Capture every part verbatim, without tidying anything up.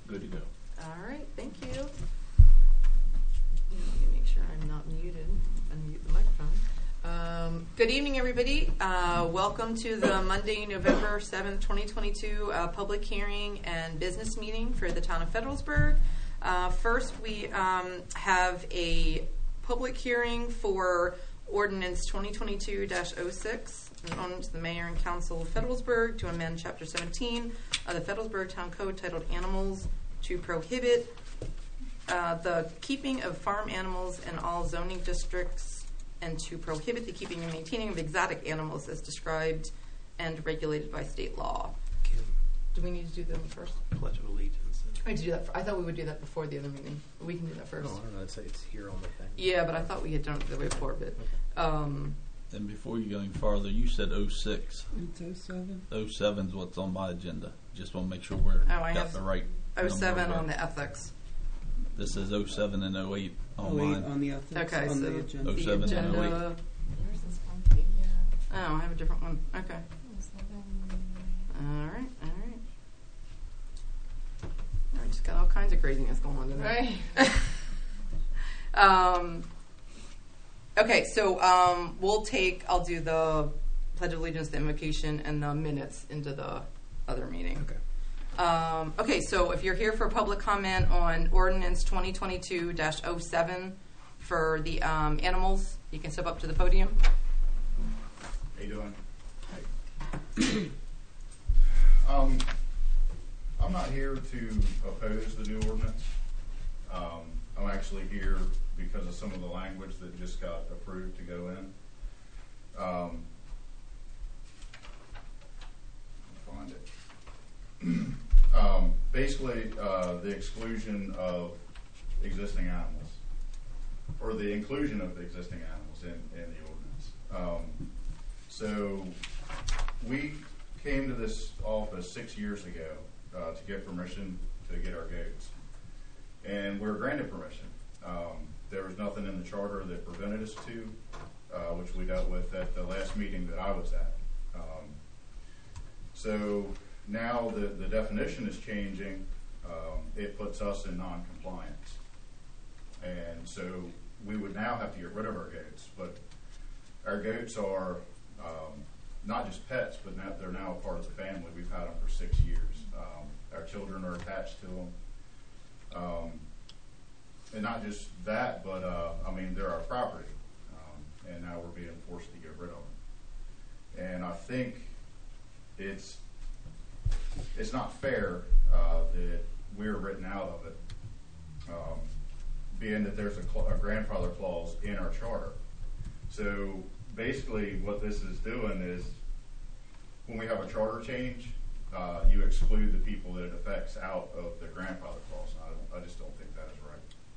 Good to go. All right, thank you. Let me make sure I'm not muted. Unmute the microphone. Um, good evening, everybody. Uh, welcome to the Monday, November seventh, twenty twenty-two uh, public hearing and business meeting for the town of Federalsburg. Uh, first, we um, have a public hearing for ordinance twenty twenty-two dash oh six, an ordinance to the mayor and council of Federalsburg to amend chapter seventeen of the Federalsburg Town Code titled Animals to prohibit uh, the keeping of farm animals in all zoning districts and to prohibit the keeping and maintaining of exotic animals as described and regulated by state law. Kim, Do we need to do them first? Pledge of Allegiance. I need to do that. For, I thought we would do that before the other meeting. We can do that first. Oh, I don't know. It's, it's here on the thing. Yeah, but I thought we had done it the way before. But um, And before you go any farther, you said oh six. It's oh seven. oh seven is what's on my agenda. Just want to make sure we're Oh, I got have the right. oh seven number. on the ethics. This is oh seven and oh eight on Oh, eight mine. on the ethics. Okay, on so the agenda. Oh, the seven and agenda. oh eight. Where's this one page? Yeah. Oh, I have a different one. Okay. Oh, seven. All right. All right. I just got all kinds of craziness going on today. Right. um, okay, so um, we'll take, I'll do the Pledge of Allegiance, the invocation, and the minutes into the other meeting. Okay. Um, okay, so if you're here for public comment on ordinance twenty twenty-two dash oh seven for the um, animals, you can step up to the podium. How you doing? um, I'm not here to oppose the new ordinance. Um, I'm actually here because of some of the language that just got approved to go in. Um, I'll find it. um, basically, uh, the exclusion of existing animals, or the inclusion of the existing animals in, in the ordinance. Um, So we came to this office six years ago uh, to get permission to get our goats. And we were granted permission. Um, there was nothing in the charter that prevented us to, uh, which we dealt with at the last meeting that I was at. Um, so now the, the definition is changing. Um, it puts us in non-compliance. And so we would now have to get rid of our goats. But our goats are Um, not just pets, but now they're now a part of the family. We've had them for six years. Um, our children are attached to them. Um, and not just that, but, uh, I mean, they're our property. Um, and now we're being forced to get rid of them. And I think it's, it's not fair uh, that we're written out of it, um, being that there's a, cl- a grandfather clause in our charter. So basically what this is doing is when we have a charter change, uh, you exclude the people that it affects out of the grandfather clause. I, don't, I just don't think that is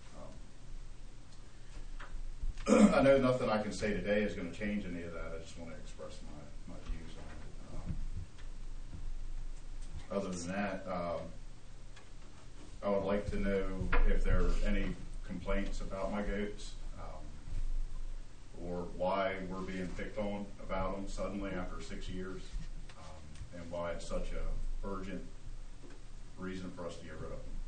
right. Um, I know nothing I can say today is going to change any of that. I just want to express my, my views on it. Um, other than that, um, I would like to know if there are any complaints about my goats, or why we're being picked on about them suddenly after six years, um, and why it's such a urgent reason for us to get rid of them.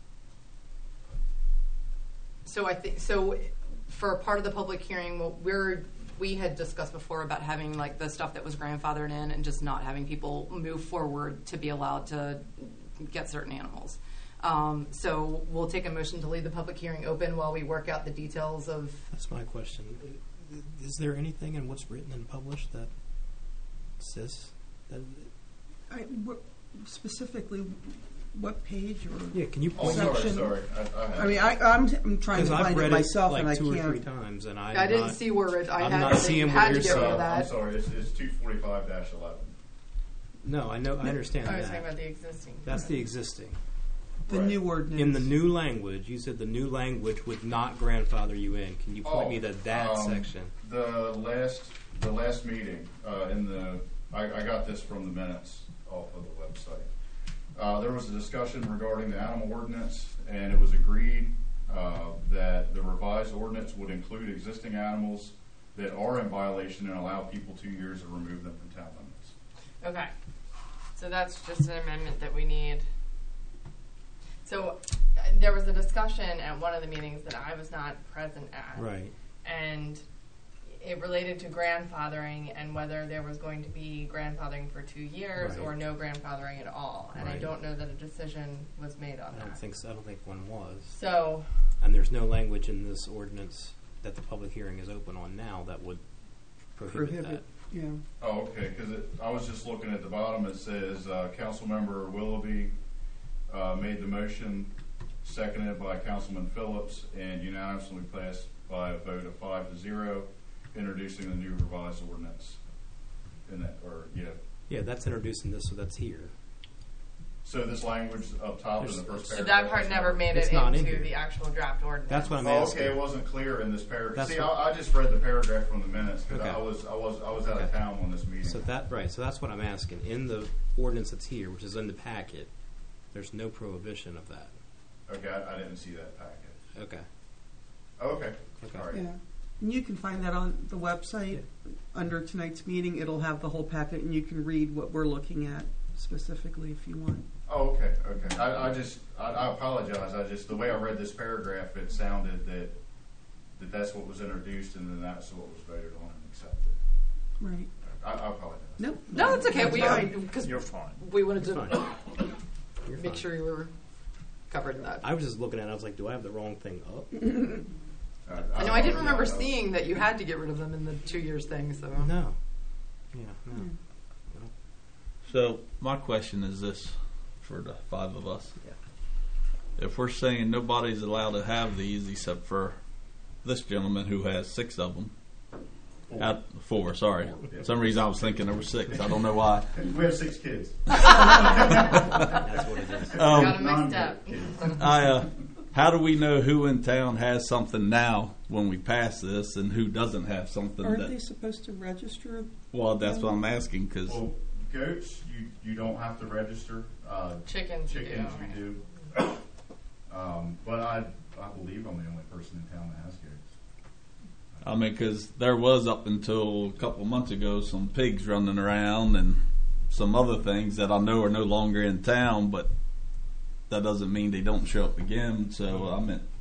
So I think so. For part of the public hearing, what we're we had discussed before about having like the stuff that was grandfathered in and just not having people move forward to be allowed to get certain animals. Um, so we'll take a motion to leave the public hearing open while we work out the details of. That's my question. Is there anything in what's written and published that says that? I, what, specifically, what page or? Yeah, can you Oh, point sorry, Section- sorry. I, I, have I mean, I, I'm, I'm trying to Because I've find read it myself, like and I two or can't. three times, and I I didn't not, see where it. I I'm had not it, seeing you what had you're to get rid saying. of I'm that. sorry. It's, it's two forty-five dash eleven. No, I know. I understand I was talking that. about the existing. That's the existing. The Right. new ordinance. In the new language, you said the new language would not grandfather you in. Can you point Oh, me to that um, section? The last, the last meeting uh, in the, I, I got this from the minutes off of the website. Uh, there was a discussion regarding the animal ordinance, and it was agreed uh, that the revised ordinance would include existing animals that are in violation and allow people two years to remove them from town limits. Okay. So that's just an amendment that we need. So uh, there was a discussion at one of the meetings that I was not present at. Right. And it related to grandfathering and whether there was going to be grandfathering for two years Right. or no grandfathering at all. And I Right. don't know that a decision was made on I don't that. think so. I don't think one was. So, And there's no language in this ordinance that the public hearing is open on now that would prohibit, Prohibit, yeah. Oh, okay, because I was just looking at the bottom, it says, uh, Councilmember Willoughby, uh, made the motion, seconded by Councilman Phillips, and unanimously passed by a vote of five to zero, introducing the new revised ordinance. In that, or, yeah. that. Yeah, that's introducing this, so that's here. So this language up top in the first so paragraph. that part is never not- made It's it not in into here. the actual draft ordinance. That's what I'm Oh, asking. okay, it wasn't clear in this paragraph. That's See, what- I, I just read the paragraph from the minutes, because Okay. I was, I was, I was out of Okay. town on this meeting. So that right. So that's what I'm asking. In the ordinance that's here, which is in the packet, there's no prohibition of that. Okay, I, I didn't see that packet. Okay. Oh, okay, Okay. all right. Yeah. And you can find that on the website under tonight's meeting. It'll have the whole packet, and you can read what we're looking at specifically if you want. Oh, okay, okay. I, I just, I, I apologize. I just, the way I read this paragraph, it sounded that, that that's what was introduced and then that's what was voted on and accepted. Right. I, I apologize. Nope. No, it's okay. That's We fine. because You're fine. we wanted You're to fine. You're make fine. sure you were covered in that. I was just looking at it. I was like, do I have the wrong thing up? Uh, I know I didn't remember apologize. seeing that you had to get rid of them in the two years thing. So No. Yeah. No. Yeah. So my question is this for the five of us. Yeah. If we're saying nobody's allowed to have these except for this gentleman who has six of them. Four. Out, four, sorry. Yeah. For some reason I was thinking there were six. I don't know why. We have six kids. That's what it is. Um, Got 'em mixed up. Non-kids. I, uh, how do we know who in town has something now when we pass this and who doesn't have something Aren't that? they supposed to register? Well, that's what I'm asking because Well, goats, you, you don't have to register. Uh, Chickens, you chickens, do. you do. Um, but I, I believe I'm the only person in town that has goats. I mean, because there was up until a couple months ago some pigs running around and some other things that I know are no longer in town, but that doesn't mean they don't show up again. So I mean,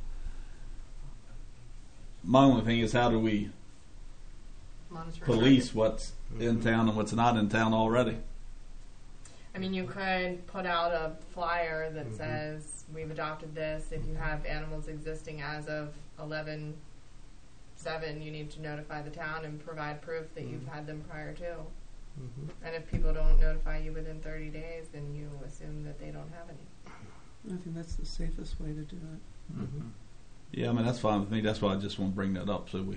my only thing is how do we monitoring police what's in town and what's not in town already? I mean, you could put out a flyer that Mhm. says, we've adopted this. If you have animals existing as of eleven seven, you need to notify the town and provide proof that you've Mhm. had them prior to. Mm-hmm. And if people don't notify you within thirty days, then you assume that they don't have any. I think that's the safest way to do it. Mm-hmm. Yeah, I mean that's fine with me. That's why I just want to bring that up so we.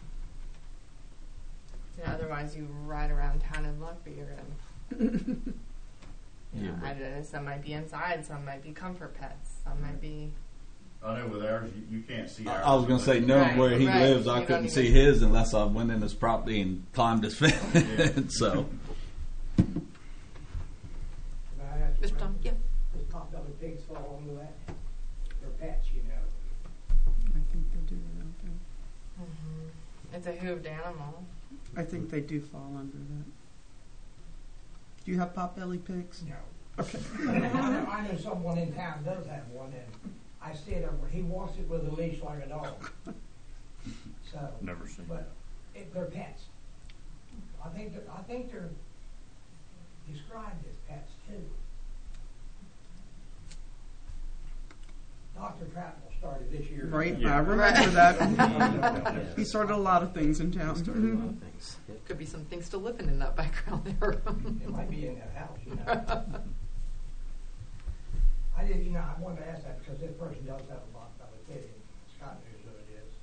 You know, otherwise, you ride around town and look, but you're gonna. You Yeah, know, but- I don't know. Some might be inside. Some might be comfort pets. Some might be. I know with ours, you, you can't see I ours. I was gonna say no, Right, where he right. lives, I You couldn't don't see even- his unless I went in his property and climbed his fence. So. Mister Tom, yeah. Does pot-bellied pigs fall under that? They're pets, you know. I think they do, don't they? Mm-hmm. It's a hooved animal. I think they do fall under that. Do you have pot-bellied pigs? No. Okay. I know, I know someone in town does have one, and I see it over, he walks it with a leash like a dog. So, Never seen but that. it, they're pets. I think, that- I think they're described as pets too. Doctor Prattle started this year. Right, Yeah. I remember Right. that. He started a lot of things in town. Started a lot of things. Yeah. Could be some things still living in that background there. It might be in that house, you know. I did, you know, I wanted to ask that because this person does have a lot about it, and Scott knows who it is.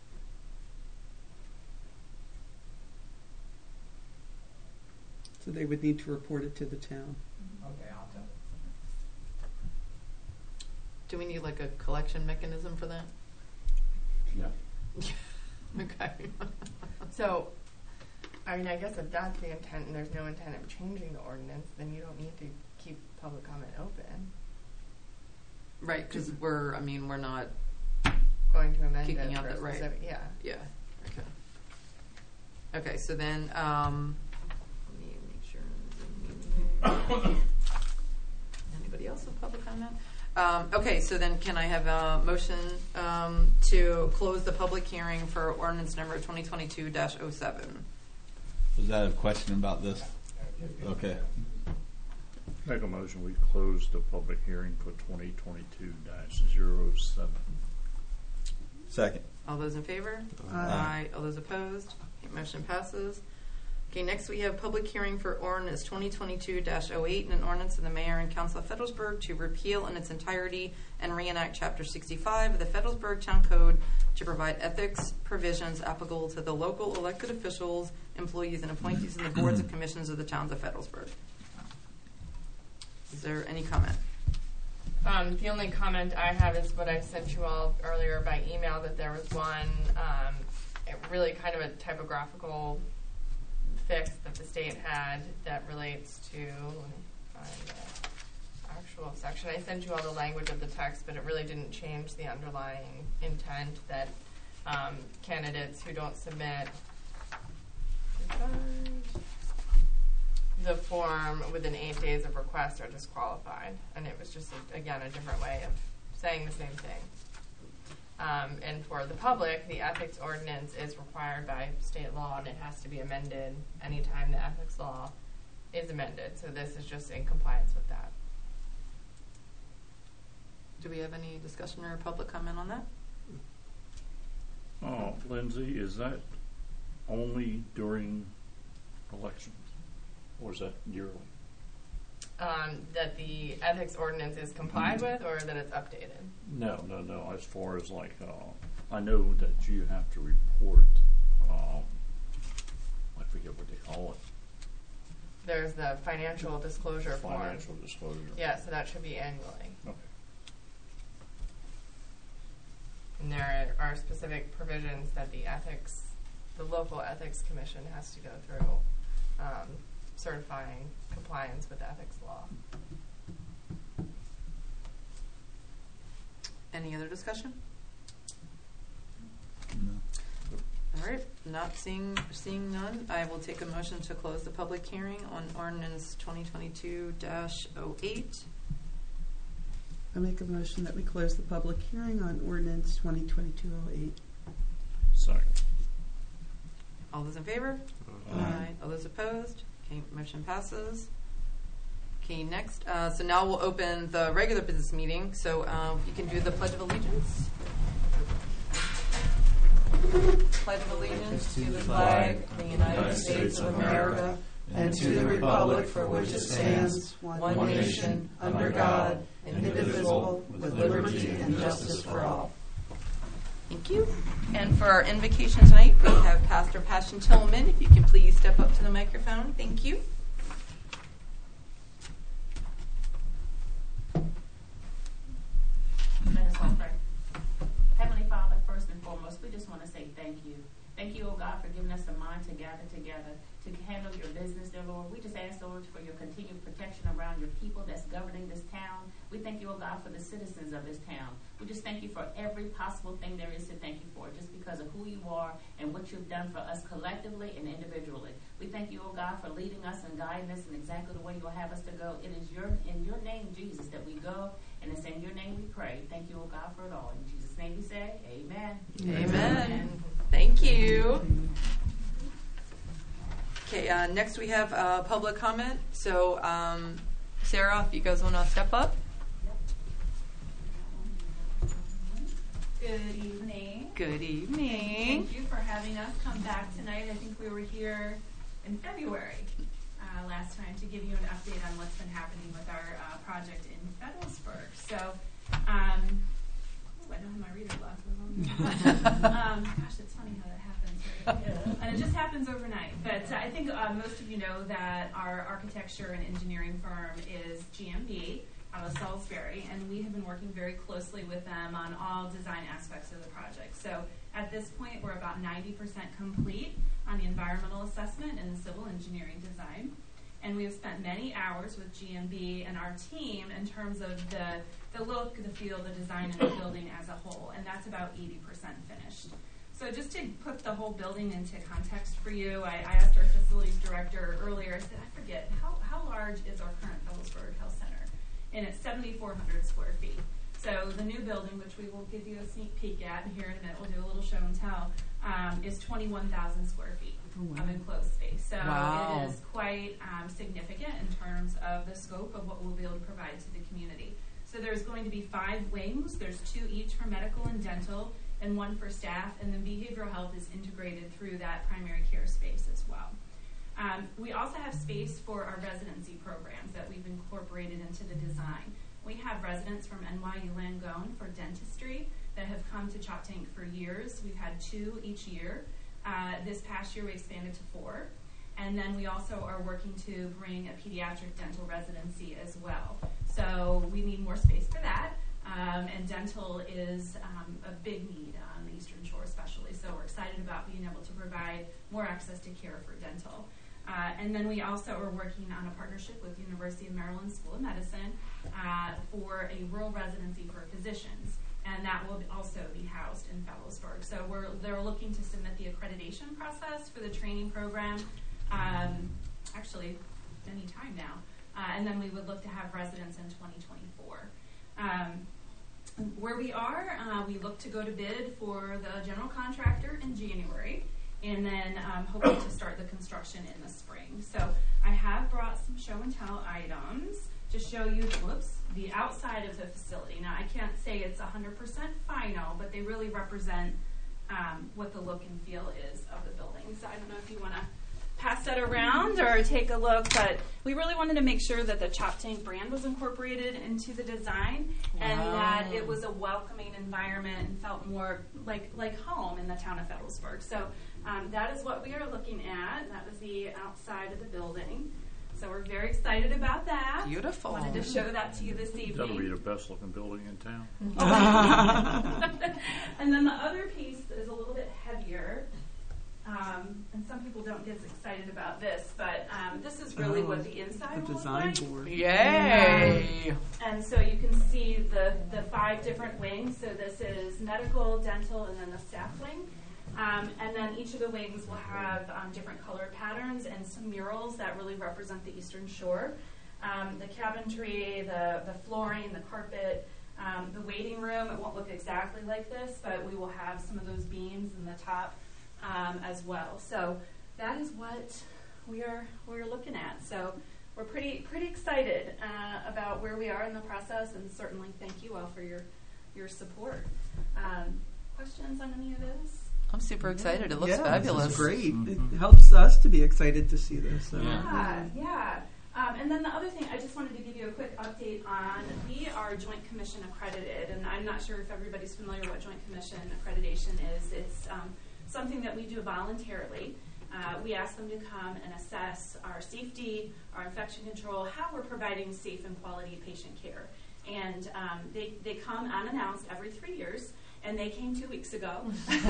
So they would need to report it to the town. Okay, I'll tell them. Do we need like a collection mechanism for that? Yeah. Okay. So, I mean, I guess if that's the intent and there's no intent of changing the ordinance, then you don't need to keep public comment open. Right, because we're, I mean, we're not, Going to amend Kicking it out for a that right. specific, yeah. yeah, okay. Okay, so then, um, let me make sure. Anybody else with public comment? Um, okay, so then can I have a motion um, to close the public hearing for ordinance number twenty twenty-two dash oh seven? Was that a question about this? Okay. Make a motion, we close the public hearing for twenty twenty-two dash zero seven. Second. All those in favor? Aye. All those opposed? Okay, motion passes. Okay, next we have public hearing for ordinance twenty twenty-two dash oh eight, an ordinance of the mayor and council of Fredericksburg to repeal in its entirety and reenact chapter sixty-five of the Fredericksburg Town Code to provide ethics provisions applicable to the local elected officials, employees, and appointees in the boards and commissions of the towns of Fredericksburg. Is there any comment? Um, the only comment I have is what I sent you all earlier by email, that there was one, um, it really kind of a typographical fix that the state had that relates to, let me find the actual section. I sent you all the language of the text, but it really didn't change the underlying intent that um, candidates who don't submit the form within eight days of request are disqualified. And it was just, a, again, a different way of saying the same thing. Um, and for the public, the ethics ordinance is required by state law, and it has to be amended anytime the ethics law is amended. So this is just in compliance with that. Do we have any discussion or public comment on that? Oh, Lindsay, is that only during elections, or is that yearly? Um, that the ethics ordinance is complied with, or that it's updated? No, no, no. As far as like, uh, I know that you have to report. Um, I forget what they call it. There's the financial disclosure form. Financial disclosure. Yeah, so that should be annually. Okay. And there are specific provisions that the ethics, the local ethics commission has to go through, um, certifying compliance with ethics law. Any other discussion? No. All right, not seeing seeing none, I will take a motion to close the public hearing on ordinance twenty twenty-two dash oh eight. I make a motion that we close the public hearing on ordinance twenty twenty-two oh eight. Second. All those in favor? Aye. All those opposed? Okay, motion passes. Okay, next, uh, so now we'll open the regular business meeting. So um, you can do the Pledge of Allegiance. Pledge of Allegiance to the flag of the United States of America and to the republic for which it stands, one nation, under God, indivisible, with liberty and justice for all. Thank you. And for our invocation tonight, we have Pastor Passion Tillman. If you can please step up to the microphone. Thank you. Let us all pray. Heavenly Father, first and foremost, we just want to say thank you. Thank you, oh God, for giving us a mind to gather together to handle your business, dear Lord. We just ask, Lord, for your continued protection around your people that's governing this town. We thank you, oh God, for the citizens of this town. We just thank you for every possible thing there is to thank you for, just because of who you are and what you've done for us collectively and individually. We thank you, oh God, for leading us and guiding us in exactly the way you'll have us to go. It is your in your name, Jesus, that we go, and it's in your name we pray. Thank you, oh God, for it all. In Jesus' name we say, amen. Amen. Amen. Thank you. Okay, uh, next we have uh, public comment. So, um, Sarah, if you guys want to step up. Good evening. Good evening. Thank you for having us come back tonight. I think we were here in February uh, last time to give you an update on what's been happening with our uh, project in Fredericksburg. So, um, oh, I don't have my reader glasses on. um, gosh, it's funny how that happens. Right? And it just happens overnight. But uh, I think uh, most of you know that our architecture and engineering firm is G M B. Out of Salisbury, and we have been working very closely with them on all design aspects of the project. So at this point, we're about ninety percent complete on the environmental assessment and the civil engineering design. And we have spent many hours with G M B and our team in terms of the, the look, the feel, the design, and the building as a whole, and that's about eighty percent finished. So just to put the whole building into context for you, I, I asked our facilities director earlier, I said, I forget, how, how large is our current Fredericksburg Health Center? and it's seventy-four hundred square feet. So the new building, which we will give you a sneak peek at here in a minute, we'll do a little show and tell, um, is twenty-one thousand square feet Oh, wow. of enclosed space. So Wow. it is quite um, significant in terms of the scope of what we'll be able to provide to the community. So there's going to be five wings. There's two each for medical and dental, and one for staff, and then behavioral health is integrated through that primary care space as well. Um, we also have space for our residency programs that we've incorporated into the design. We have residents from N Y U Langone for dentistry that have come to Choptank for years. We've had two each year. Uh, this past year we expanded to four. And then we also are working to bring a pediatric dental residency as well. So we need more space for that. Um, and dental is um, a big need on the Eastern Shore especially. So we're excited about being able to provide more access to care for dental. Uh, and then we also are working on a partnership with University of Maryland School of Medicine uh, for a rural residency for physicians. And that will also be housed in Fallowsburg. So we're they're looking to submit the accreditation process for the training program, um, actually any time now. Uh, and then we would look to have residents in twenty twenty-four. Um, where we are, uh, we look to go to bid for the general contractor in January, and then um, hoping to start the construction in the spring. So I have brought some show and tell items to show you, whoops, the outside of the facility. Now I can't say it's one hundred percent final, but they really represent um, what the look and feel is of the building. So I don't know if you want to pass that around or take a look, but we really wanted to make sure that the Choptank brand was incorporated into the design and Wow. that it was a welcoming environment and felt more like like home in the town of Fallowsburg. So um, that is what we are looking at. That was the outside of the building. So we're very excited about that. Beautiful. Wanted to show that to you this evening. That'll be the best looking building in town. And then the other piece is a little bit heavier. Um, and some people don't get as excited about this, but um, this is really Oh, what the inside The will look design like. board. Yay! And so you can see the, the five different wings. So this is medical, dental, and then the staff wing. Um, and then each of the wings will have um, different colored patterns and some murals that really represent the Eastern Shore. Um, the cabinetry, the, the flooring, the carpet, um, the waiting room, it won't look exactly like this, but we will have some of those beams in the top um, as well. So that is what we are we're looking at. So we're pretty pretty excited uh, about where we are in the process, and certainly thank you all for your your support. Um, questions on any of this? I'm super excited. It looks yeah, fabulous. This is great. Mhm. It helps us to be excited to see this. So. Yeah, yeah. Um, and then the other thing, I just wanted to give you a quick update on, we are Joint Commission accredited, and I'm not sure if everybody's familiar what Joint Commission accreditation is. It's um, something that we do voluntarily. Uh, we ask them to come and assess our safety, our infection control, how we're providing safe and quality patient care. And um, they, they come unannounced every three years. And they came two weeks ago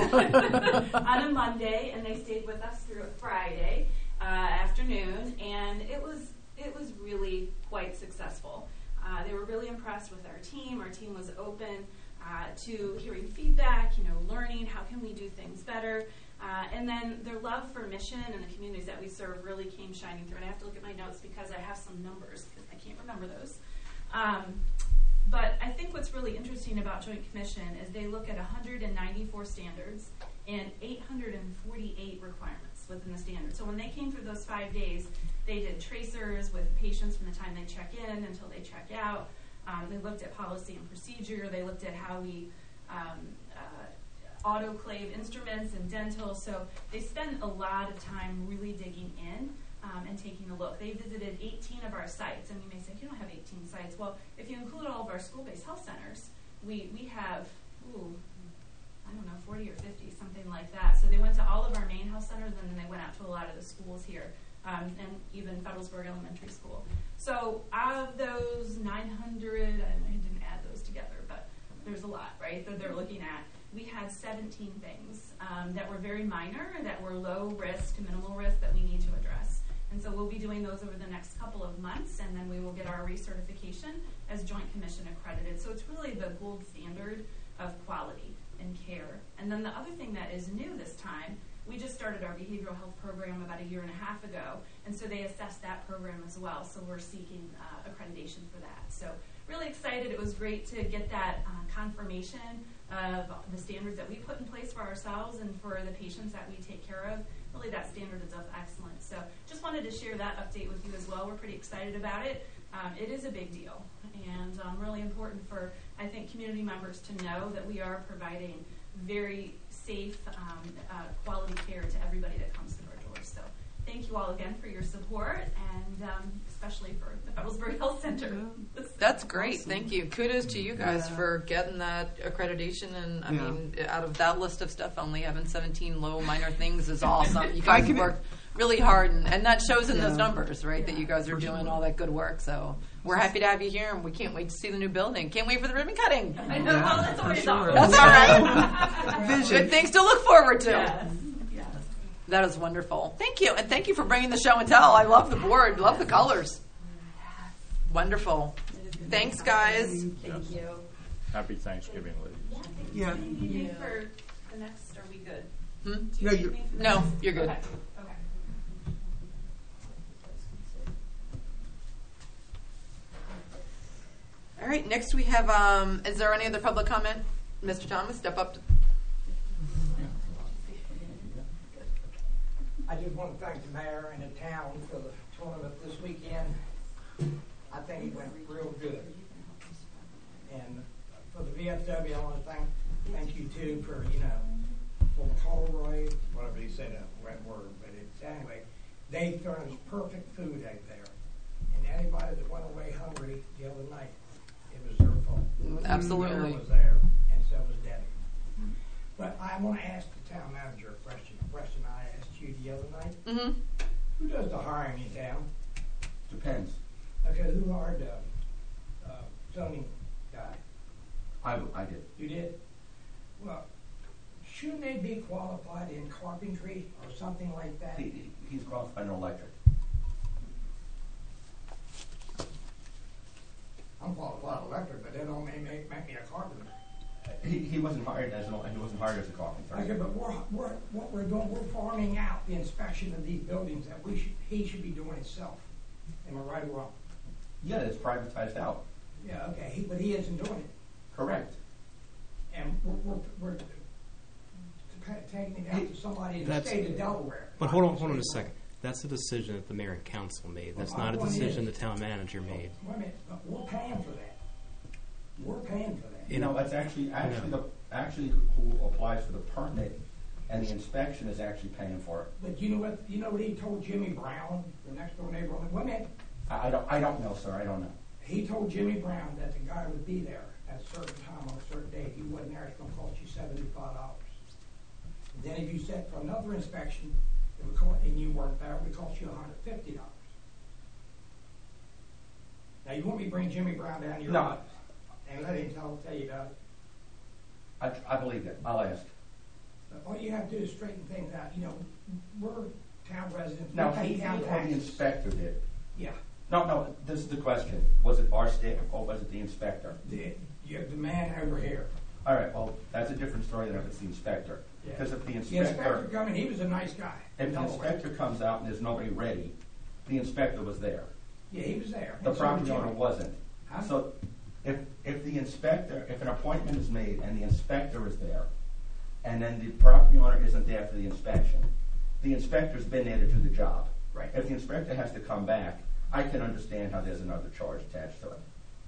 on a Monday, and they stayed with us through a Friday uh, afternoon, and it was it was really quite successful. Uh, they were really impressed with our team. Our team was open uh, to hearing feedback, you know, learning how can we do things better, uh, and then their love for mission and the communities that we serve really came shining through. And I have to look at my notes because I have some numbers because I can't remember those. Um, But I think what's really interesting about Joint Commission is they look at one hundred ninety-four standards and eight hundred forty-eight requirements within the standards. So when they came through those five days, they did tracers with patients from the time they check in until they check out. Um, they looked at policy and procedure. They looked at how we um, uh, autoclave instruments and dental. So they spend a lot of time really digging in. Um, and taking a look. They visited eighteen of our sites, and you may say, you don't have eighteen sites. Well, if you include all of our school-based health centers, we, we have, ooh, I don't know, forty or fifty, something like that. So they went to all of our main health centers, and then they went out to a lot of the schools here, um, and even Fettlesburg Elementary School. So out of those nine hundred, I didn't add those together, but there's a lot, right, that they're looking at. We had seventeen things um, that were very minor, that were low risk to minimal risk that we need to address. And so we'll be doing those over the next couple of months, and then we will get our recertification as Joint Commission accredited. So it's really the gold standard of quality and care. And then the other thing that is new this time, we just started our behavioral health program about a year and a half ago, and so they assessed that program as well. So we're seeking uh, accreditation for that. So really excited. It was great to get that uh, confirmation of the standards that we put in place for ourselves and for the patients that we take care of. Really, that standard is of excellence. So just wanted to share that update with you as well. We're pretty excited about it. Um, it is a big deal, and um, really important for, I think, community members to know that we are providing very safe, um, uh, quality care to everybody that comes through our doors. So thank you all again for your support, and um, especially for the Federalsburg Health Center. That's great. Thank you. Kudos to you guys Yeah. for getting that accreditation. And I Yeah. mean, out of that list of stuff, only having seventeen low minor things is awesome. You guys can- worked really hard, and, and that shows in those Yeah. numbers, right? That you guys are doing all that good work. So we're happy to have you here, and we can't wait to see the new building. Can't wait for the ribbon cutting. I know, well, that's always sure. awesome. That's all right. Vision. Good things to look forward to. Yes, yes. That is wonderful. Thank you, and thank you for bringing the show and tell. I love the board. Love the colors. Wonderful. Thanks, guys. Thank you. Happy Thanksgiving, ladies. Yeah. Do you need me for the next, are we good? Hmm? Do you No, need you're- me for the No, next? you're good. Okay. Okay. All right, next we have, um, is there any other public comment? Mister Thomas, step up. To- I just want to thank the mayor and the town for the tournament this weekend. I think it went real good. And for the V F W, I want to thank, thank you too for, you know, for McElroy, whatever you said, a wet word, but it's, anyway, they furnished perfect food out there. And anybody that went away hungry the other night, it was their fault. Absolutely. Mayor was there, and so was Debbie. But I want to ask the town manager a question, a question I asked you the other night. Mm-hmm. Who does the hiring in town? Depends. Okay, who hired the uh, zoning guy? I, I did. You did? Well, shouldn't they be qualified in carpentry or something like that? He, he- he's qualified in electric. I'm qualified electric, but they don't make, make, make me a carpenter. He, he wasn't hired as an, he wasn't hired as a carpenter. Okay, but we're, we're, what we're doing, we're farming out the inspection of these buildings that we should, he should be doing himself. Am I right or wrong? Yeah, it's privatized out. Yeah, okay, he, but he isn't doing it. Correct. And we're, we're, we're ta- taking it out to somebody in the That's- state of Delaware. But hold on, hold on a second. That's a decision that the mayor and council made. That's Well, not a my point decision the is- town manager made. Wait a minute, but we're paying for that. We're paying for that. You know, that's actually, actually the, actually who applies for the permit and the inspection is actually paying for it. But you know what, you know what he told Jimmy Brown, the next door neighbor on the, wait a minute, I, I don't, I don't know, sir, I don't know. he told Jimmy Brown that the guy would be there at a certain time on a certain date. He wasn't there, it's gonna cost you seventy-five dollars. Then if you set for another inspection, it would cost, and you weren't there, it would cost you hundred fifty dollars. Now, you want me to bring Jimmy Brown down to your No. office and let him tell, tell you about it? I, I believe that, I'll ask. But all you have to do is straighten things out, you know, we're town residents, we Now, pay he did town or the taxes. inspector did? Yeah, No, no, this is the question. Was it our staff or was it the inspector? the, you have the man over here. All right, well, that's a different story than if it's the inspector. Yeah. Because if the The inspector inspector, coming, he was a nice guy. if the Delaware. inspector comes out and there's nobody ready, the inspector was there. Yeah, he was there. The And so property was owner Jimmy. wasn't. Huh? So if, if the inspector, if an appointment is made and the inspector is there, and then the property owner isn't there for the inspection, the inspector's been there to do the job. Right. If the inspector has to come back, I can understand how there's another charge attached to it.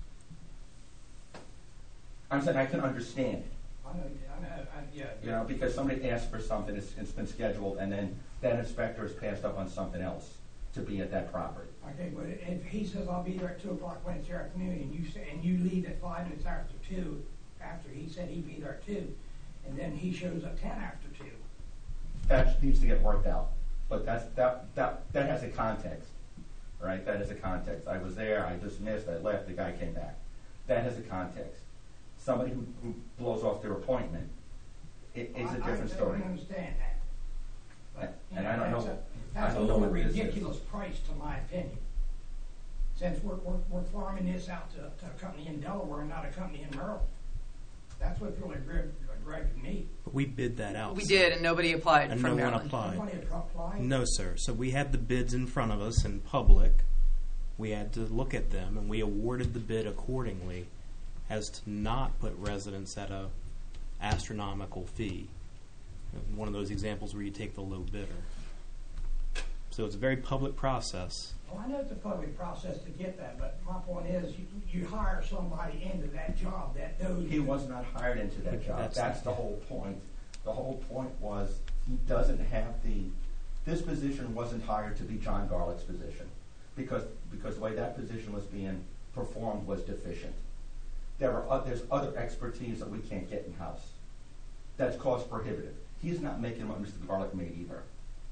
I'm saying I can understand it. I know, I know, I, yeah. You know, because somebody asked for something, it's, it's been scheduled, and then that inspector has passed up on something else to be at that property. Okay, but if he says I'll be there at two o'clock Wednesday afternoon, and you say, and you leave at five minutes after two, after he said he'd be there at two, and then he shows up ten after two. That needs to get worked out, but that's, that, that, that has a context, right? That is a context. I was there, I dismissed, I left, the guy came back. That has a context. Somebody who, who blows off their appointment, it, it's a different I, I story. don't understand that. But, you And know, I don't that's know- a- I That's a don't know little what this is. ridiculous price, to my opinion. Since we're, we're, we're farming this out to, to a company in Delaware and not a company in Maryland. That's what's really aggra- corrected me. But we bid that out. We sir. did, and nobody applied And from no one Maryland. applied. Nobody applied. No, sir. So we had the bids in front of us in public. We had to look at them, and we awarded the bid accordingly as to not put residents at a astronomical fee. One of those examples where you take the low bidder. So it's a very public process. Well, I know it's a public process to get that, but my point is, you, you hire somebody into that job that knows. He was not hired into that job. That's- That's the whole point. The whole point was he doesn't have the, this position wasn't hired to be John Garlick's position because, because the way that position was being performed was deficient. There are, oth- there's other expertise that we can't get in-house. That's cost prohibitive. He's not making what Mister Garlick made either.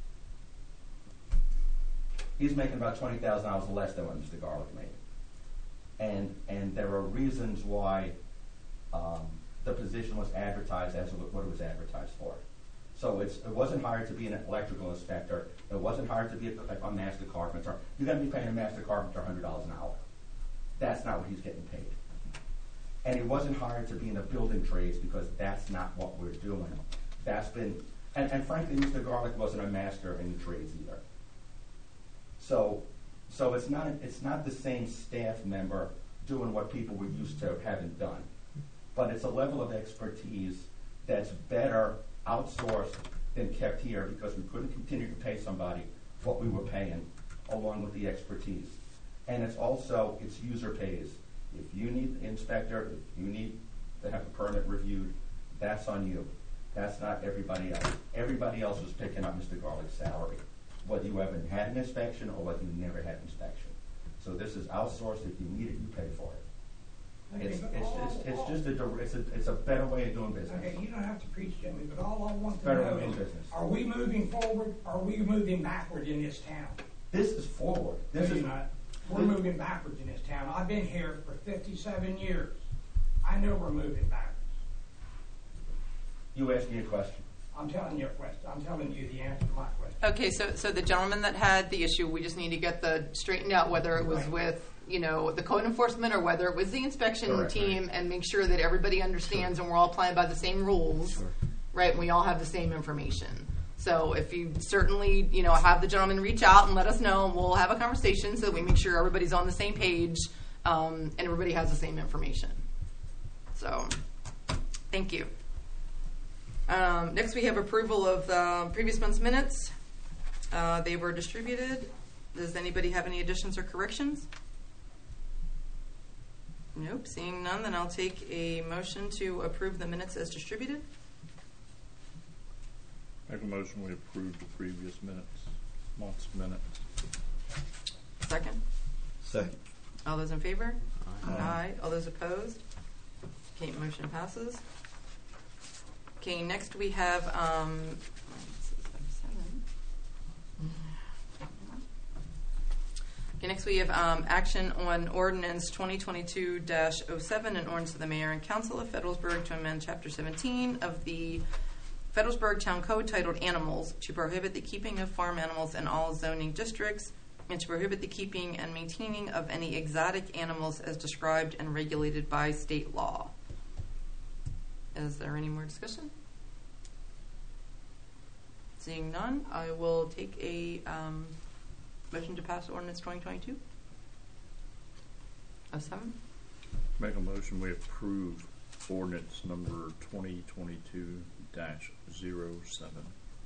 He's making about twenty thousand dollars less than what Mister Garlick made. And, and there are reasons why um, the position was advertised as what it was advertised for. So it's, it wasn't hired to be an electrical inspector. It wasn't hired to be a, a master carpenter. You're going to be paying a master carpenter one hundred dollars an hour. That's not what he's getting paid. And he wasn't hired to be in the building trades because that's not what we're doing. That's been, and, and frankly, Mister Garlick wasn't a master in the trades either. So, so it's not it's not the same staff member doing what people were used to having done, but it's a level of expertise that's better outsourced than kept here because we couldn't continue to pay somebody what we were paying, along with the expertise. And it's also it's user pays. If you need an inspector, if you need to have a permit reviewed, that's on you. That's not everybody else. Everybody else was picking up Mister Garlick's salary, whether you ever had an inspection or whether you never had an inspection. So this is outsourced. If you need it, you pay for it. Okay, It's, but it's, all- it's, it's all- just a, dir- it's a, it's a better way of doing business. Okay, you don't have to preach to me, but all I want to Better know way of is, doing business. are we moving forward, or are we moving backward in this town? This is forward. This No, is you're not. We're this- moving backwards in this town. I've been here for fifty-seven years. I know we're moving backwards. You asked me a question. I'm telling you a question. I'm telling you the answer to my question. Okay, so so the gentleman that had the issue, we just need to get the straightened out whether it was Right. with you know the code enforcement or whether it was the inspection Correct. team, and make sure that everybody understands and we're all playing by the same rules, Sure. right? And we all have the same information. So if you certainly you know have the gentleman reach out and let us know, and we'll have a conversation so that we make sure everybody's on the same page um, and everybody has the same information. So, thank you. Um, next, we have approval of uh, previous month's minutes. Uh, they were distributed. Does anybody have any additions or corrections? Nope. Seeing none, then I'll take a motion to approve the minutes as distributed. Make a motion, we approve the previous minutes, month's minutes. Second. Second. All those in favor? Aye. Aye. All those opposed? Okay, motion passes. Okay, next we have, um, okay, next we have, um, action on ordinance twenty twenty-two dash oh seven, an ordinance of the mayor and council of Federalsburg to amend chapter seventeen of the Federalsburg Town Code titled Animals to prohibit the keeping of farm animals in all zoning districts and to prohibit the keeping and maintaining of any exotic animals as described and regulated by state law. Is there any more discussion? Seeing none, I will take a um, motion to pass ordinance twenty twenty-two. Oh seven? Make a motion, we approve ordinance number twenty twenty-two dash zero seven.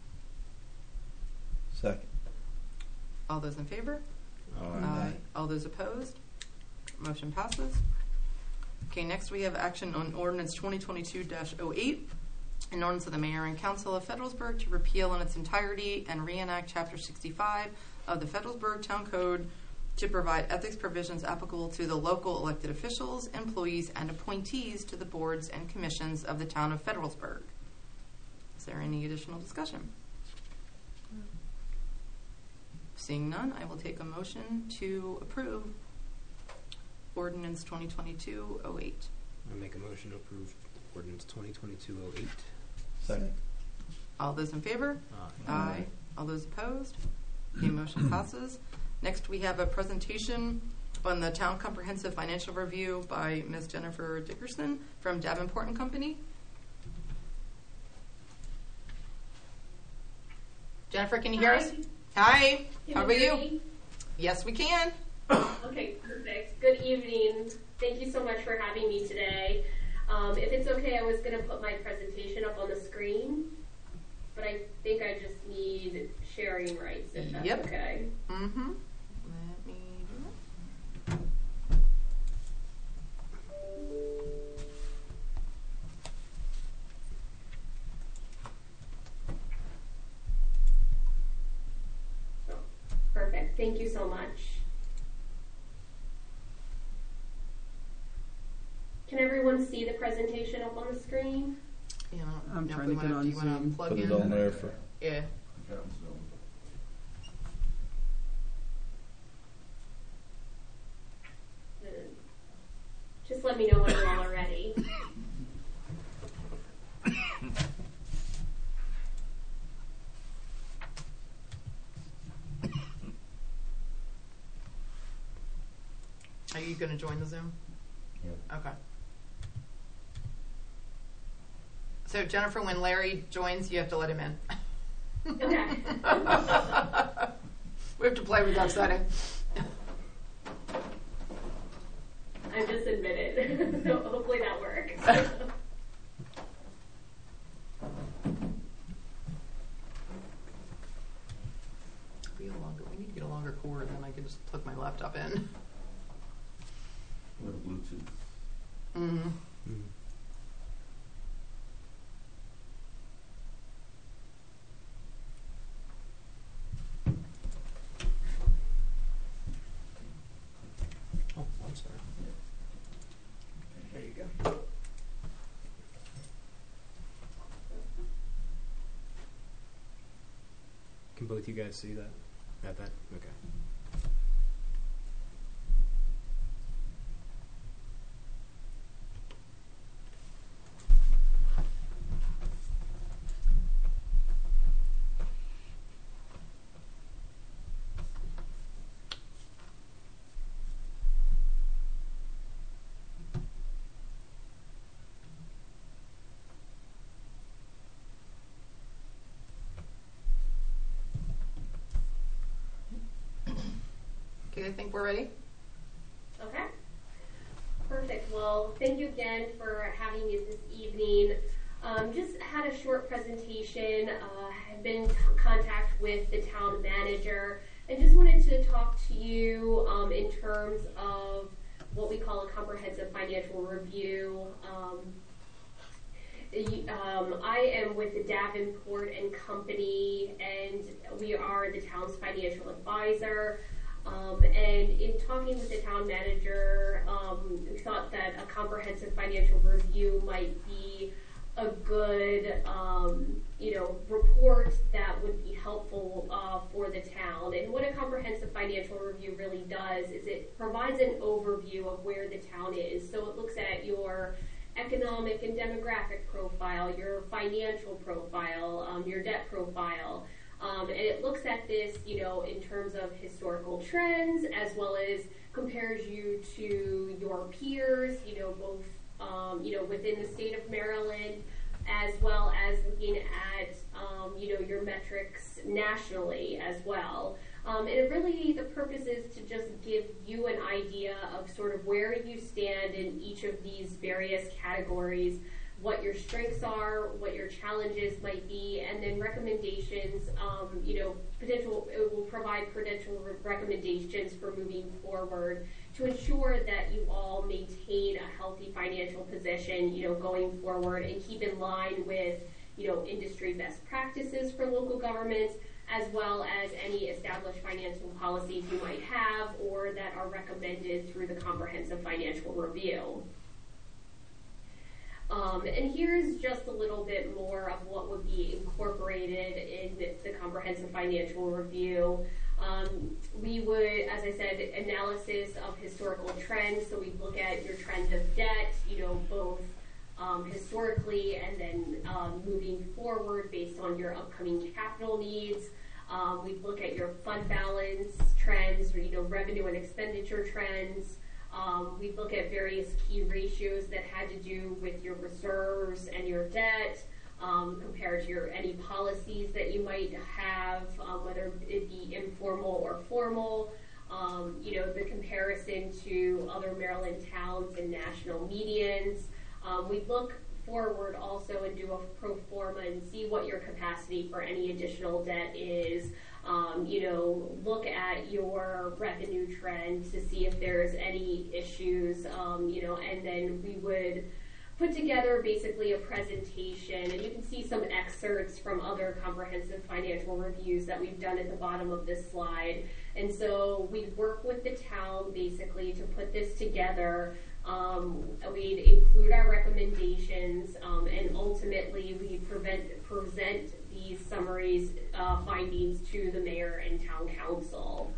Second. All those in favor? Aye. All those opposed? Motion passes. Okay, next we have action on ordinance twenty twenty-two dash oh eight, an ordinance of the mayor and council of Federalsburg to repeal in its entirety and reenact chapter sixty-five of the Federalsburg Town Code to provide ethics provisions applicable to the local elected officials, employees, and appointees to the boards and commissions of the town of Federalsburg. Is there any additional discussion? Seeing none, I will take a motion to approve ordinance twenty twenty-two oh eight. I make a motion to approve ordinance twenty twenty-two oh eight. Second. All those in favor? Aye. Aye. All those opposed? The motion passes. Next, we have a presentation on the Town Comprehensive Financial Review by Miz Jennifer Dickerson from Davenport and Company. Jennifer, can you hear us? Hi. Hi. Can How you about hear you? me? Yes, we can. Okay, perfect. Good evening. Thank you so much for having me today. Um, if it's okay, I was going to put my presentation up on the screen, but I think I just need sharing rights, if that's Yep. okay. Mm-hmm. Let me do it. Oh, perfect. Thank you so much. Can everyone see the presentation up on the screen? Yeah, I'm yeah, trying we to get wanna- on do you wanna Zoom. plug Put it in? on there for. Yeah. Just let me know when you all are ready. Are you going to join the Zoom? Yeah. Okay. So, Jennifer, when Larry joins, you have to let him in. Okay. We have to play with that setting. I'm just admitted. So hopefully that works. Be a longer, we need to get a longer cord, then I can just plug my laptop in. With Bluetooth. Mm-hmm. Mm. Oh, I'm sorry. There you go. Can both you guys see that? At that? Okay. Okay, I think we're ready. Okay. Perfect. Well, thank you again for having me this evening. Um, just had a short presentation. Uh, I've been in contact with the town manager and just wanted to talk to you um, in terms of what we call a comprehensive financial review. Um, Um, I am with the Davenport and Company, and we are the town's financial advisor. Um, and in talking with the town manager, um, we thought that a comprehensive financial review might be a good, um, you know, report that would be helpful uh, for the town. And what a comprehensive financial review really does is it provides an overview of where the town is. So it looks at your economic and demographic profile, your financial profile, um, your debt profile. Um, and it looks at this, you know, in terms of historical trends, as well as compares you to your peers, you know, both, um, you know, within the state of Maryland, as well as looking at, um, you know, your metrics nationally as well. Um, and really the purpose is to just give you an idea of sort of where you stand in each of these various categories, what your strengths are, what your challenges might be, and then recommendations, um, you know, potential, it will provide potential re- recommendations for moving forward to ensure that you all maintain a healthy financial position, you know, going forward and keep in line with, you know, industry best practices for local governments, as well as any established financial policies you might have or that are recommended through the comprehensive financial review. Um, and here's just a little bit more of what would be incorporated in the comprehensive financial review. Um, we would, as I said, analysis of historical trends. So we look at your trends of debt, you know, both um, historically and then um, moving forward based on your upcoming capital needs. Um, we look at your fund balance trends, or, you know, revenue and expenditure trends. Um, we look at various key ratios that had to do with your reserves and your debt. um, compared to your any policies that you might have, um, whether it be informal or formal. Um, you know, the comparison to other Maryland towns and national medians. Um, we look forward also and do a pro forma and see what your capacity for any additional debt is. Um, you know, look at your revenue trend to see if there's any issues, um, you know, and then we would put together basically a presentation, and you can see some excerpts from other comprehensive financial reviews that we've done at the bottom of this slide. And so we'd work with the town basically to put this together. Um, we'd include our recommendations, um, and ultimately we'd prevent, present these summaries, uh, findings to the mayor and town council.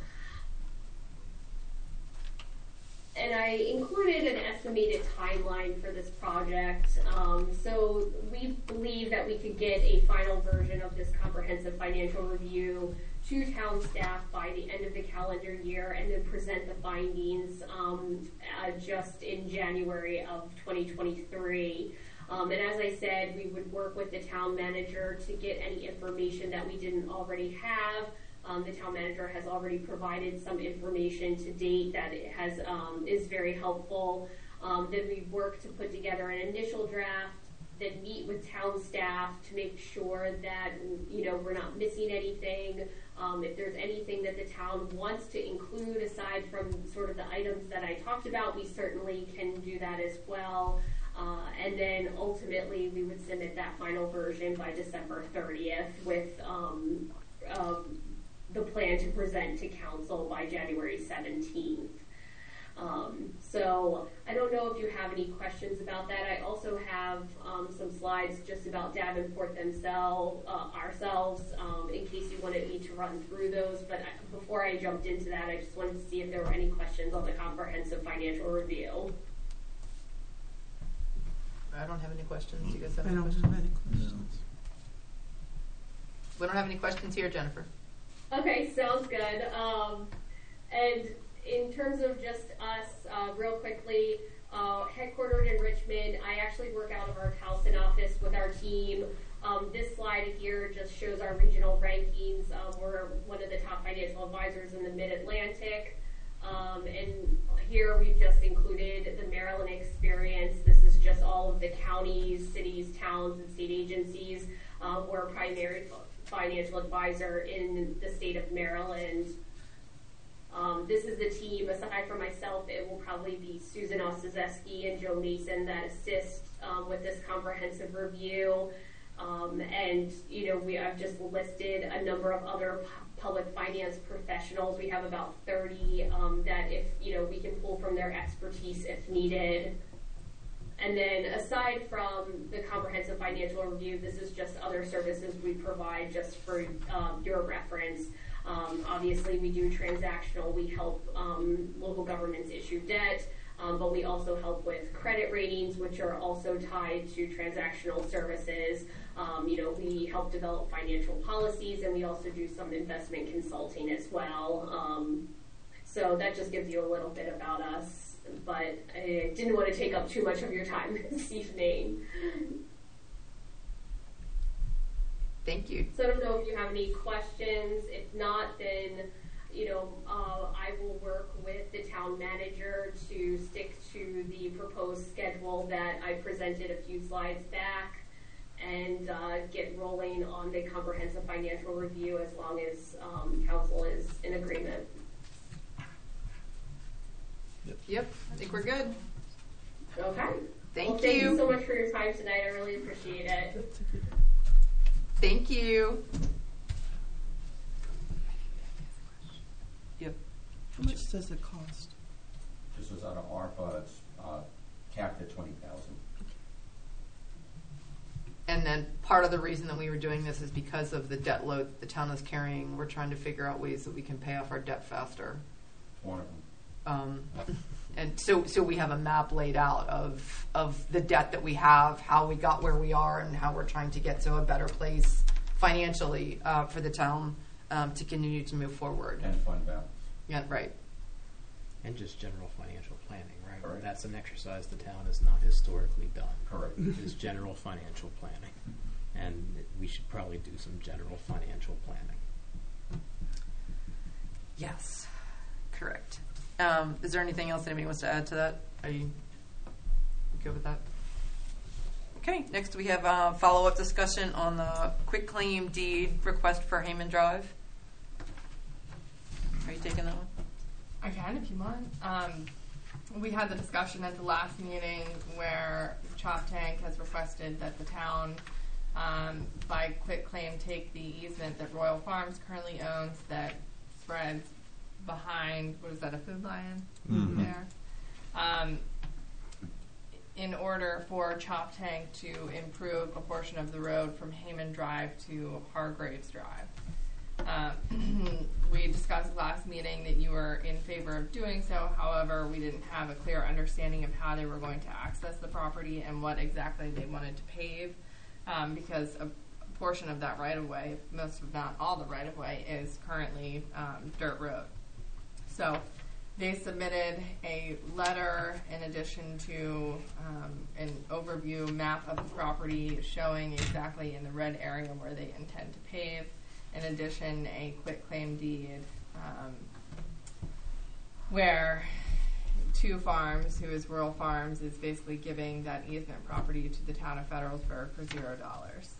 And I included an estimated timeline for this project. Um, so we believe that we could get a final version of this comprehensive financial review to town staff by the end of the calendar year, and then present the findings um, uh, just in January of twenty twenty-three. Um, and as I said, we would work with the town manager to get any information that we didn't already have. Um, the town manager has already provided some information to date that it has um, is very helpful. Um, then we work to put together an initial draft, then meet with town staff to make sure that, you know, we're not missing anything. Um, if there's anything that the town wants to include aside from sort of the items that I talked about, we certainly can do that as well. Uh, and then ultimately we would submit that final version by December thirtieth with um, um, the plan to present to council by January seventeenth. Um, so I don't know if you have any questions about that. I also have um, some slides just about Davenport themselves, uh, ourselves, um, in case you wanted me to run through those. But I, before I jumped into that, I just wanted to see if there were any questions on the comprehensive financial review. I don't have any questions. Do you guys have I any don't questions? have any questions. We don't have any questions here, Jennifer. Okay, sounds good. Um, and in terms of just us, uh, real quickly, uh, headquartered in Richmond, I actually work out of our Towson office with our team. Um, this slide here just shows our regional rankings. Um, we're one of the top financial advisors in the Mid-Atlantic. Um, and here we've just included the Maryland experience. This is just all of the counties, cities, towns, and state agencies. Um, we're a primary financial advisor in the state of Maryland. Um, this is the team. Aside from myself, it will probably be Susan Ostazeski and Joe Mason that assist um, with this comprehensive review. Um, and, you know, we I've just listed a number of other pu- public finance professionals. We have about thirty um, that if, you know, we can pull from their expertise if needed. And then aside from the comprehensive financial review, this is just other services we provide just for um, your reference. Um, obviously, we do transactional. We help um, local governments issue debt, um, but we also help with credit ratings, which are also tied to transactional services. Um, you know, we help develop financial policies, and we also do some investment consulting as well. Um, so that just gives you a little bit about us, but I didn't want to take up too much of your time this evening. Thank you. So I don't know if you have any questions. If not, then, you know, uh, I will work with the town manager to stick to the proposed schedule that I presented a few slides back, and uh, get rolling on the comprehensive financial review as long as um, council is in agreement. Yep. Yep. I think we're good. Okay. Thank well, thank you. you so much for your time tonight. I really appreciate it. Thank you. Yep. How much does it cost? This was out of ARPA, it's uh, capped at twenty thousand. And then part of the reason that we were doing this is because of the debt load that the town is carrying. We're trying to figure out ways that we can pay off our debt faster. One of them. Um, and so, so we have a map laid out of of the debt that we have, how we got where we are, and how we're trying to get to a better place financially uh, for the town um, to continue to move forward. And fund balance. Yeah, right. And just general financial planning, right? Correct. That's an exercise the town has not historically done. Correct. Is general financial planning. and we should probably do some general financial planning. Yes, correct. Um, is there anything else anybody wants to add to that? Are you good with that? Okay, next we have a follow-up discussion on the quitclaim deed request for Heyman Drive. Are you taking that one? I can if you want. Um, we had the discussion at the last meeting where Chop Tank has requested that the town, um, by quitclaim, take the easement that Royal Farms currently owns that spreads behind, what is that, a Food Lion Mhm. there? Um, in order for Chop Tank to improve a portion of the road from Heyman Drive to Hargraves Drive. Um, we discussed last meeting that you were in favor of doing so. However, we didn't have a clear understanding of how they were going to access the property and what exactly they wanted to pave, um, because a portion of that right-of-way, most if not all the right-of-way, is currently um, dirt road. So they submitted a letter in addition to um, an overview map of the property showing exactly in the red area where they intend to pave. In addition, a quitclaim deed um, where Two Farms, who is Rural Farms, is basically giving that easement property to the town of Federalsburg for zero dollars.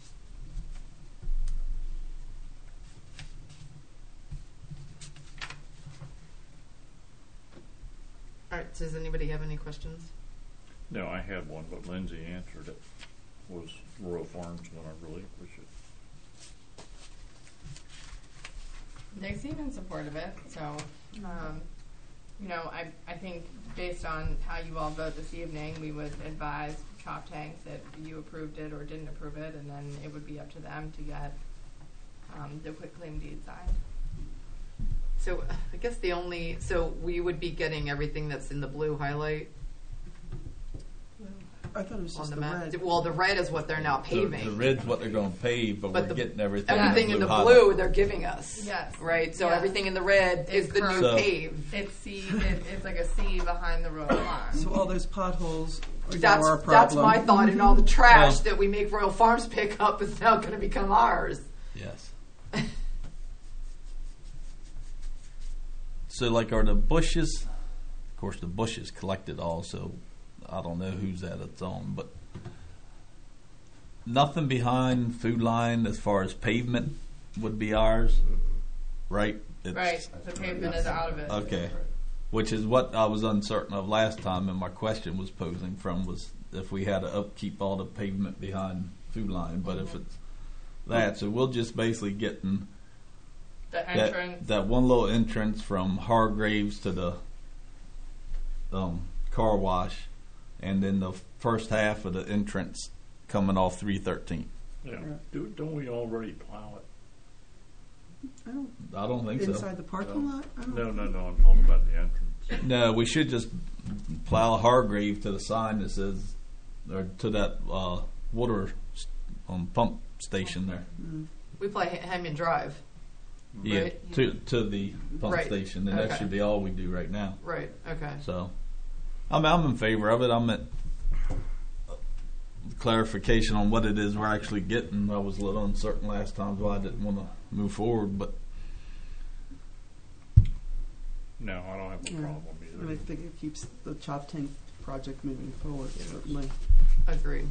All right, does anybody have any questions? No, I had one, but Lindsay answered it. Was Royal Farms going to relinquish it? They seem in support of it, so, um, you know, I I think based on how you all vote this evening, we would advise Chop Tank that you approved it or didn't approve it, and then it would be up to them to get um, the quitclaim deed signed. So I guess the only, so we would be getting everything that's in the blue highlight I thought it was on just the the map. red. Well, the red is what they're now The, paving. the red's what they're going to pave, but, But we're the- getting everything. Everything in the highlight. blue they're giving us. Yes. Right? So Yes. everything in the red is It's the new current. So- pave. It's C. It, it's like a C behind the Royal Farm. So all those potholes are That's our that's problem. my thought, and all the trash Well- that we make Royal Farms pick up is now going to become ours. Yes. So, like, are the bushes? Of course, the bushes collected also. I don't know who's that it's on, but nothing behind Food Line as far as pavement would be ours, right? It's, Right. The pavement is out of it. Okay. Which is what I was uncertain of last time, and my question was posing from was if we had to upkeep all the pavement behind Food Line, but if it's that, so we'll just basically getting The that, entrance. that one little entrance from Hargraves to the um, car wash, and then the first half of the entrance coming off three thirteen. Yeah. Right. Do, don't we already plow it? I don't, I don't think inside so. the parking lot? I don't No, no, no. I'm talking about the entrance. No, we should just plow Hargrave to the sign that says, or to that uh, water um, pump station there. Mm. We play Heyman Drive. Yeah, Right. to to the pump Right. station, and Okay. that should be all we do right now. Right. Okay. So, I'm I'm in favor of it. I'm at clarification on what it is we're actually getting. I was a little uncertain last time, so I didn't want to move forward. But No, I don't have a Yeah. problem And I either. think it keeps the Chop Tank project moving forward, certainly. Agreed.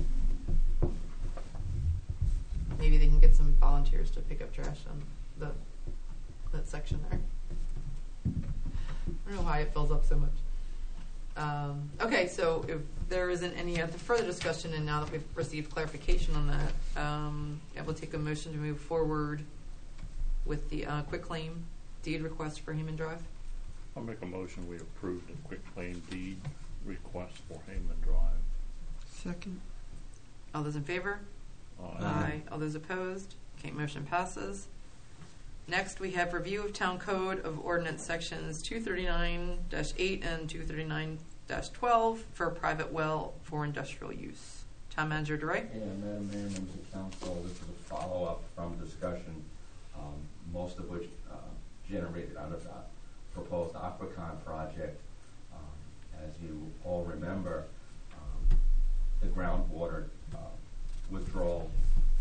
Maybe they can get some volunteers to pick up trash on the that section there. I don't know why it fills up so much. Um, okay, so if there isn't any other further discussion, and now that we've received clarification on that, um, I will take a motion to move forward with the uh, quitclaim deed request for Heyman Drive. I'll make a motion. We approve the quitclaim deed request for Heyman Drive. Second. All those in favor? Uh, All those opposed? Okay, motion passes. Next, we have review of Town Code of Ordinance Sections two thirty-nine dash eight and two thirty-nine dash twelve for private well for industrial use. Town Manager DeRay? Yeah, Madam Mayor, members of council, this is a follow-up from discussion, um, most of which uh, generated out of the proposed Aquacon project. Um, as you all remember, um, the groundwater uh, withdrawal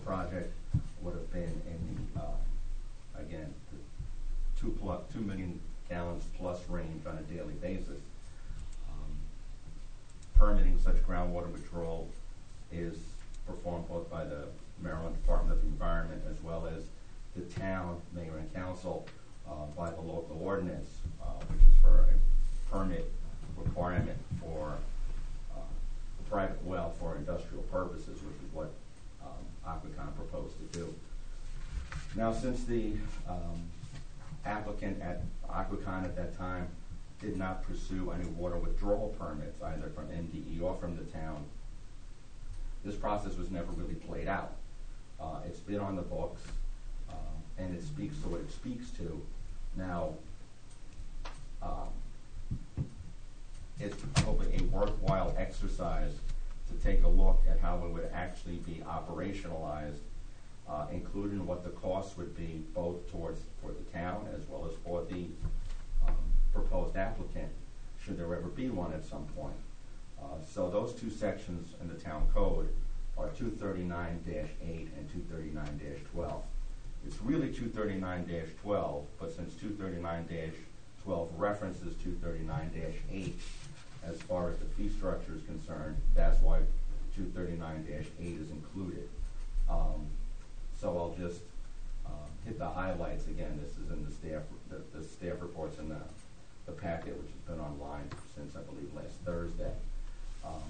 project would have been in the, uh, again, the two plus, two million gallons plus range on a daily basis. Um, permitting such groundwater withdrawal is performed both by the Maryland Department of the Environment as well as the town, mayor and council, uh, by the local ordinance, uh, which is for a permit requirement for uh, a private well for industrial purposes, which is what um, Aquacon proposed to do. Now, since the um, applicant at Aquacon at that time did not pursue any water withdrawal permits, either from M D E or from the town, this process was never really played out. Uh, it's been on the books, uh, and it speaks to what it speaks to. Now, um, it's probably a worthwhile exercise to take a look at how it would actually be operationalized, uh, including what the costs would be both towards for the town as well as for the um, proposed applicant, should there ever be one at some point. Uh, so those two sections in the town code are two thirty-nine dash eight and two thirty-nine dash twelve. It's really two thirty-nine dash twelve, but since two thirty-nine dash twelve references two thirty-nine dash eight as far as the fee structure is concerned, that's why two thirty-nine dash eight is included. Um, so I'll just uh, hit the highlights again. This is in the staff, the, the staff reports in the, the packet, which has been online since I believe last Thursday. Um,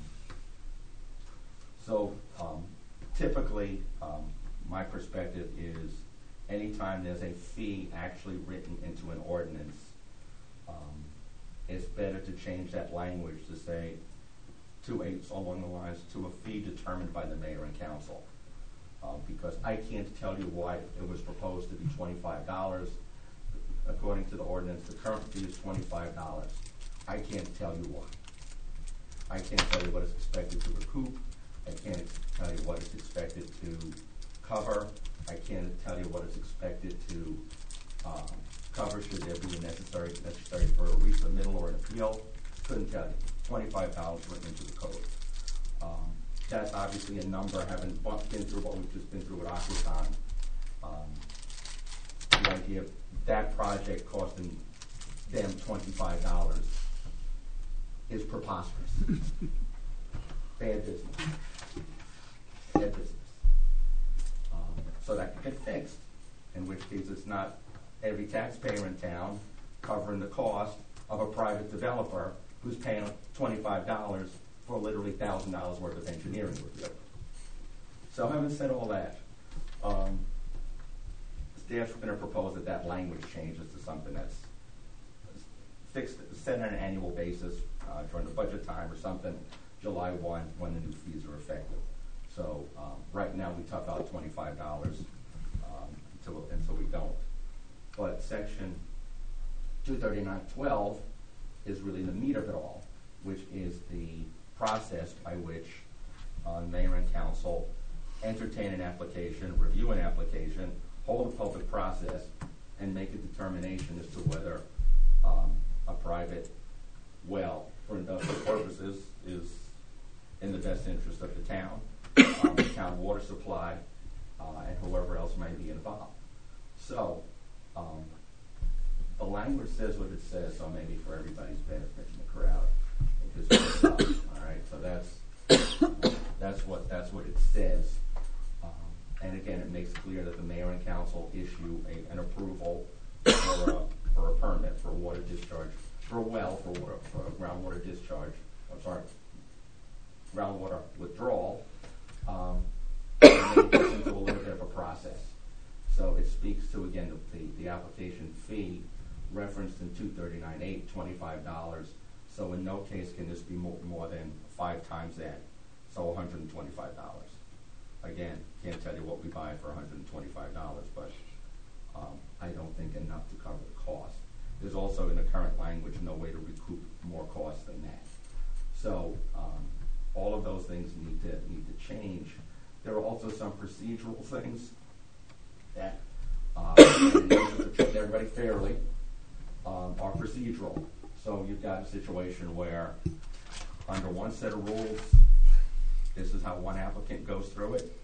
so um, typically, um, my perspective is anytime there's a fee actually written into an ordinance, um, it's better to change that language to say to a, along the lines, to a fee determined by the mayor and council. Uh, because I can't tell you why it was proposed to be twenty-five dollars. According to the ordinance, the current fee is twenty-five dollars. I can't tell you why. I can't tell you what it's expected to recoup. I can't tell you what it's expected to cover. I can't tell you what it's expected to um, cover should there be a necessary necessary for a resubmittal or an appeal. Couldn't tell you. twenty-five dollars written into the code. Um, that's obviously a number, having been through what we've just been through with Aquacon. Um, the idea of that project costing them twenty-five dollars is preposterous. Bad business. Bad business. Um, so that can get fixed, in which case it's not every taxpayer in town covering the cost of a private developer who's paying twenty-five dollars for literally one thousand dollars worth of engineering review. So having said all that, um, staff's going to propose that that language changes to something that's fixed, set on an annual basis uh, during the budget time or something, July first, when the new fees are effective. So um, right now we tough out twenty-five dollars um, until, until we don't. But section two thirty-nine twelve is really the meat of it all, which is the process by which uh, mayor and council entertain an application, review an application, hold a public process, and make a determination as to whether um, a private well for industrial purposes is in the best interest of the town, um, the town water supply, uh, and whoever else may be involved. So um, the language says what it says, so maybe for everybody's benefit in the crowd, it just all right. So that's that's what that's what it says. Um, and again, it makes clear that the mayor and council issue a, an approval for a, for a permit for a water discharge, for a well for water, for a groundwater discharge. I'm sorry, groundwater withdrawal. Um, and it gets into a little bit of a process. So it speaks to again the the, the application fee referenced in two thirty-nine eight, twenty-five dollars. So in no case can this be more, more than five times that, so one hundred twenty-five dollars. Again, can't tell you what we buy for one hundred twenty-five dollars, but um, I don't think enough to cover the cost. There's also in the current language no way to recoup more costs than that. So um, all of those things need to need to change. There are also some procedural things that, uh, to treat everybody fairly, um, are procedural. So you've got a situation where under one set of rules, this is how one applicant goes through it,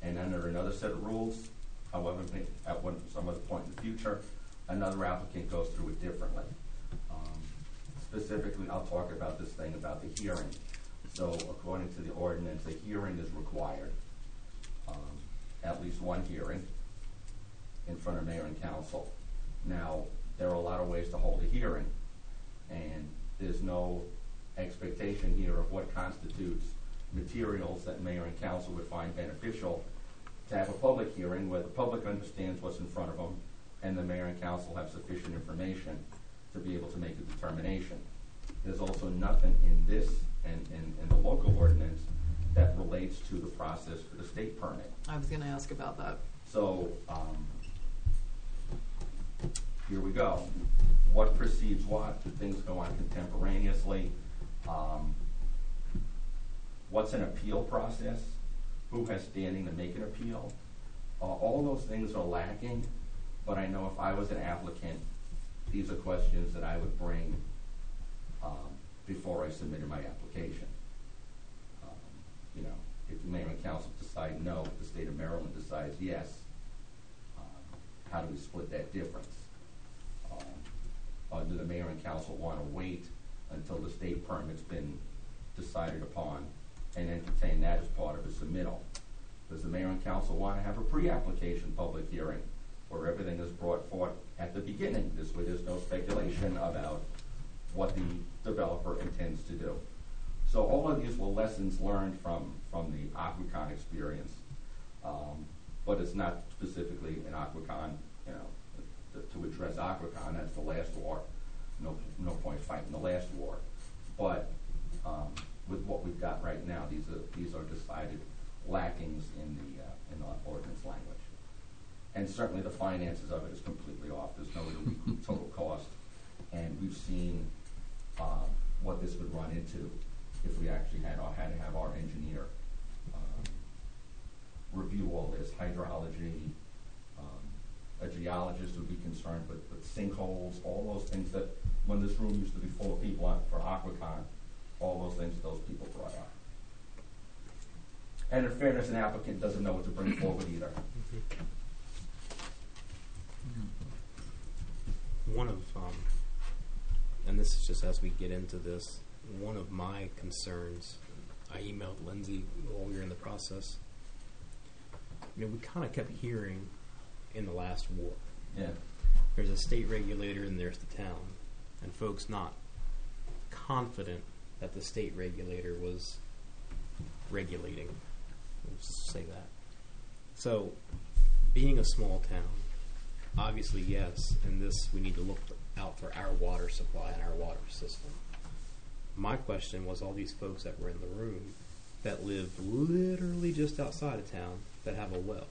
And under another set of rules, however, may- at one, some other point in the future, another applicant goes through it differently. Um, specifically, I'll talk about this thing about the hearing. So according to the ordinance, a hearing is required, um, at least one hearing in front of mayor and council. Now, there are a lot of ways to hold a hearing, and there's no expectation here of what constitutes materials that mayor and council would find beneficial to have a public hearing where the public understands what's in front of them and the mayor and council have sufficient information to be able to make a determination. There's also nothing in this and in, in the local ordinance that relates to the process for the state permit. I was going to ask about that. So, um, here we go. What precedes what? Things go on contemporaneously. Um, what's an appeal process? Who has standing to make an appeal? Uh, all those things are lacking, but I know if I was an applicant, these are questions that I would bring um, before I submitted my application. Um, you know, if the mayor and council decide no, if the state of Maryland decides yes, um, how do we split that difference? Um, or do the mayor and council want to wait until the state permit's been decided upon and entertain that as part of a submittal? Does the mayor and council want to have a pre-application public hearing where everything is brought forth at the beginning? This way there's no speculation about what the developer intends to do. So all of these were lessons learned from, from the Aquacon experience, um, but it's not specifically an Aquacon, you know, to, to address Aquacon. That's the last war. No, no point fighting the last war. But um, with what we've got right now, these are these are decided lackings in the uh, in the ordinance language, and certainly the finances of it is completely off. There's no total cost, and we've seen um, what this would run into if we actually had our, had to have our engineer um, review all this hydrology. Um, a geologist would be concerned with, with sinkholes, all those things that when this room used to be full of people on, for Aquacon, all those things those people brought up. And in fairness, an applicant doesn't know what to bring forward either. One of, um, and this is just as we get into this, one of my concerns, I emailed Lindsay while we were in the process. You know, we kind of kept hearing in the last war. Yeah. There's a state regulator and there's the town. And folks not confident that the state regulator was regulating. Let's just say that. So, being a small town, obviously, yes, in this we need to look out for our water supply and our water system. My question was all these folks that were in the room that live literally just outside of town that have a well,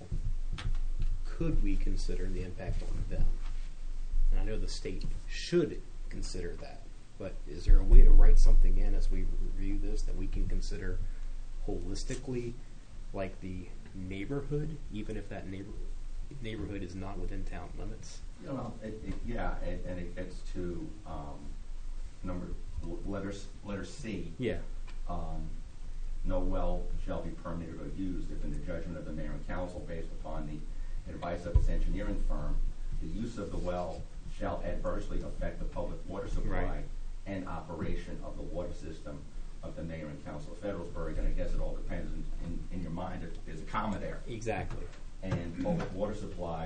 could we consider the impact on them? And I know the state should consider that, but is there a way to write something in as we review this that we can consider holistically, like the neighborhood, even if that neighbor, neighborhood is not within town limits? You know, it, it, yeah, and, and it gets to um, number letter letter C. Yeah. Um, no well shall be permitted or used if, in the judgment of the mayor and council, based upon the advice of its engineering firm, the use of the well shall adversely affect the public water supply right. and operation of the water system of the mayor and council of Federalsburg. And I guess it all depends in, in, in your mind if there's a comma there. Exactly. And public water supply,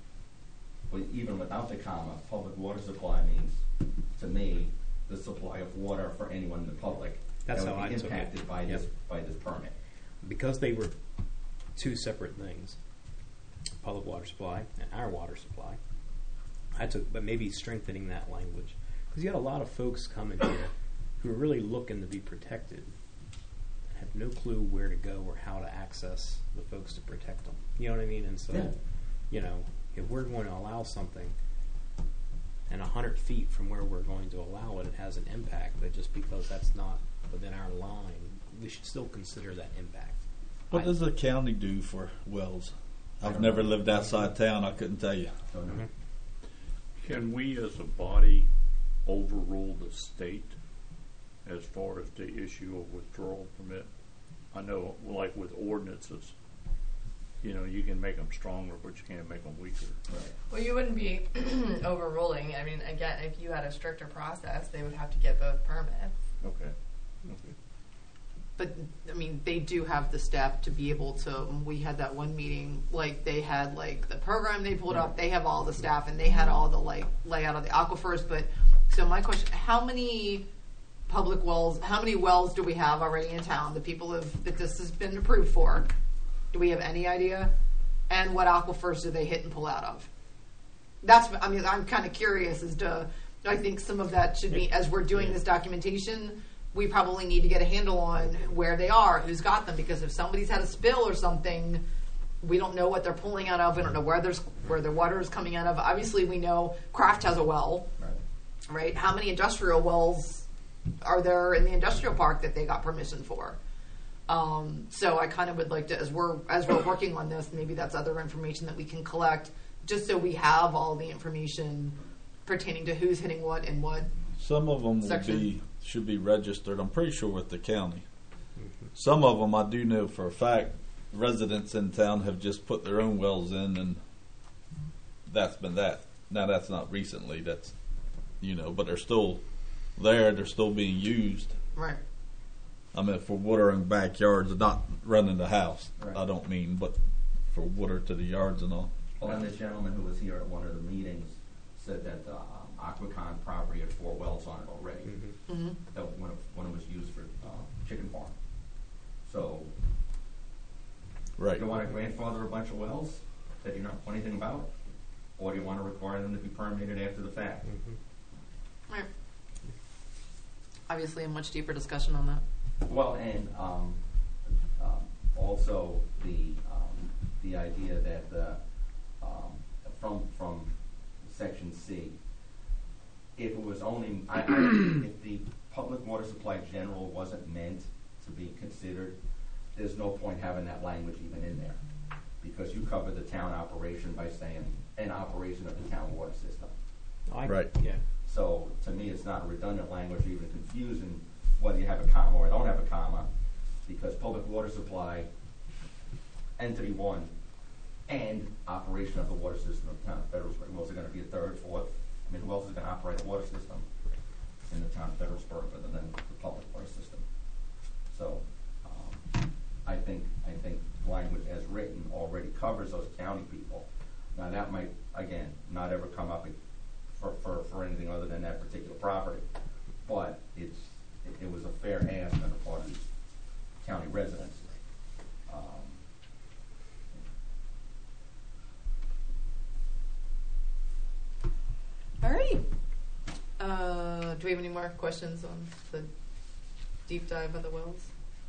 well, even without the comma, public water supply means, to me, the supply of water for anyone in the public That's that would how be I took it. impacted by Yep. this by this permit. Because they were two separate things, public water supply and our water supply, I took, but maybe strengthening that language. Because you had a lot of folks coming here who are really looking to be protected and have no clue where to go or how to access the folks to protect them. You know what I mean? And so, Yeah. you know, if we're going to allow something and a hundred feet from where we're going to allow it, it has an impact, that just because that's not within our line, we should still consider that impact. What I- does the county do for wells? I I've don't never know. lived outside town. I couldn't tell you. Don't know. Mhm. Can we as a body overrule the state as far as the issue of withdrawal permit? I know, like with ordinances, you know, you can make them stronger, but you can't make them weaker. Well, you wouldn't be overruling. I mean, again, if you had a stricter process, they would have to get both permits. Okay. Okay. But I mean, they do have the staff to be able to. We had that one meeting, like they had like the program they pulled up. They have all the staff, and they had all the like layout of the aquifers. But so my question: how many public wells? How many wells do we have already in town? The people have, that this has been approved for. Do we have any idea? And what aquifers do they hit and pull out of? That's. I mean, I'm kind of curious as to. I think some of that should be as we're doing this documentation. We probably need to get a handle on where they are, who's got them, because if somebody's had a spill or something, we don't know what they're pulling out of. We don't know where there's where their water is coming out of. Obviously, we know Kraft has a well, Right. right? How many industrial wells are there in the industrial park that they got permission for? Um, so I kind of would like to, as we're as we're working on this, maybe that's other information that we can collect, just so we have all the information pertaining to who's hitting what and what. Some of them will Section. be should be registered. I'm pretty sure with the county. Some of them I do know for a fact. Residents in town have just put their own wells in, and that's been that. Now that's not recently. That's you know, but they're still there. They're still being used. Right. I mean, for watering backyards, not running the house. Right. I don't mean, but for water to the yards and all. Well, and the gentleman who was here at one of the meetings said that the um, Aquacon property had four wells on it already. Mm-hmm. Mm-hmm. That when it, when it was used for uh, chicken farm. So, Right. do you want to grandfather a bunch of wells that you don't know anything about, or do you want to require them to be permitted after the fact? Mm-hmm. Right. Obviously, a much deeper discussion on that. Well, and um, um, also the um, the idea that the um, from from section C, if it was only I, I, if the public water supply general wasn't meant to be considered, there's no point having that language even in there, because you cover the town operation by saying an operation of the town water system. I, Right. Yeah. So to me, it's not a redundant language, even confusing whether you have a comma or don't have a comma, because public water supply, entity one, and operation of the water system of the town of Federalsburg. Who else is going to be a third, fourth? I mean, who else is going to operate the water system in the town of Federalsburg other than the public water system? So um, I think I think language as written already covers those county people. Now that might, again, not ever come up for, for, for anything other than that particular property, but it's it, it was a fair ask on the part of these county residents. Um, All right. Uh, do we have any more questions on the deep dive of the wells?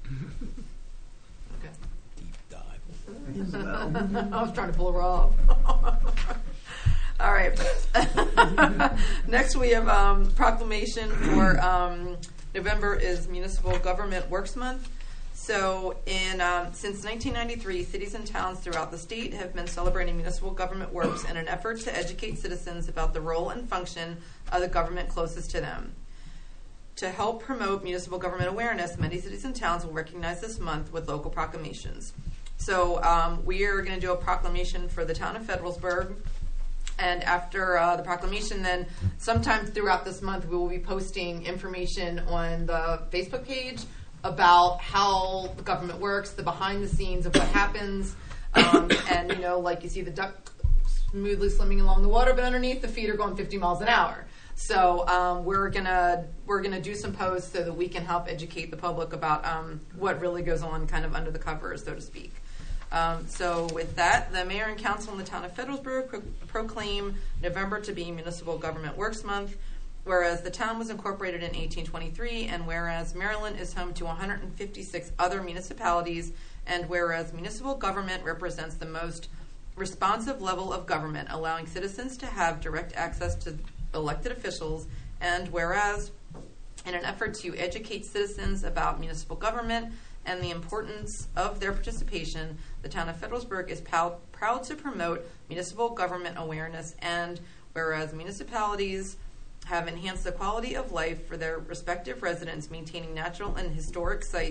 Okay. Deep dive. I was trying to pull a Rob. All right. Next, we have um, proclamation for um, November is Municipal Government Works Month. So, in um, since nineteen ninety-three, cities and towns throughout the state have been celebrating municipal government works in an effort to educate citizens about the role and function of the government closest to them. To help promote municipal government awareness, many cities and towns will recognize this month with local proclamations. So, um, we are going to do a proclamation for the town of Federalsburg. And after uh, the proclamation, then sometime throughout this month, we will be posting information on the Facebook page about how the government works, the behind the scenes of what happens, um, and you know, like you see the duck smoothly swimming along the water, but underneath the feet are going fifty miles an hour. So um, we're gonna we're gonna do some posts so that we can help educate the public about um, what really goes on, kind of under the covers, so to speak. Um, so with that, the mayor and council in the town of Federalsburg pro- proclaim November to be Municipal Government Works Month. Whereas the town was incorporated in eighteen twenty-three, and whereas Maryland is home to one hundred fifty-six other municipalities, and whereas municipal government represents the most responsive level of government, allowing citizens to have direct access to elected officials, and whereas in an effort to educate citizens about municipal government and the importance of their participation, the town of Federalsburg is proud, proud to promote municipal government awareness, and whereas municipalities have enhanced the quality of life for their respective residents, maintaining natural and historic sites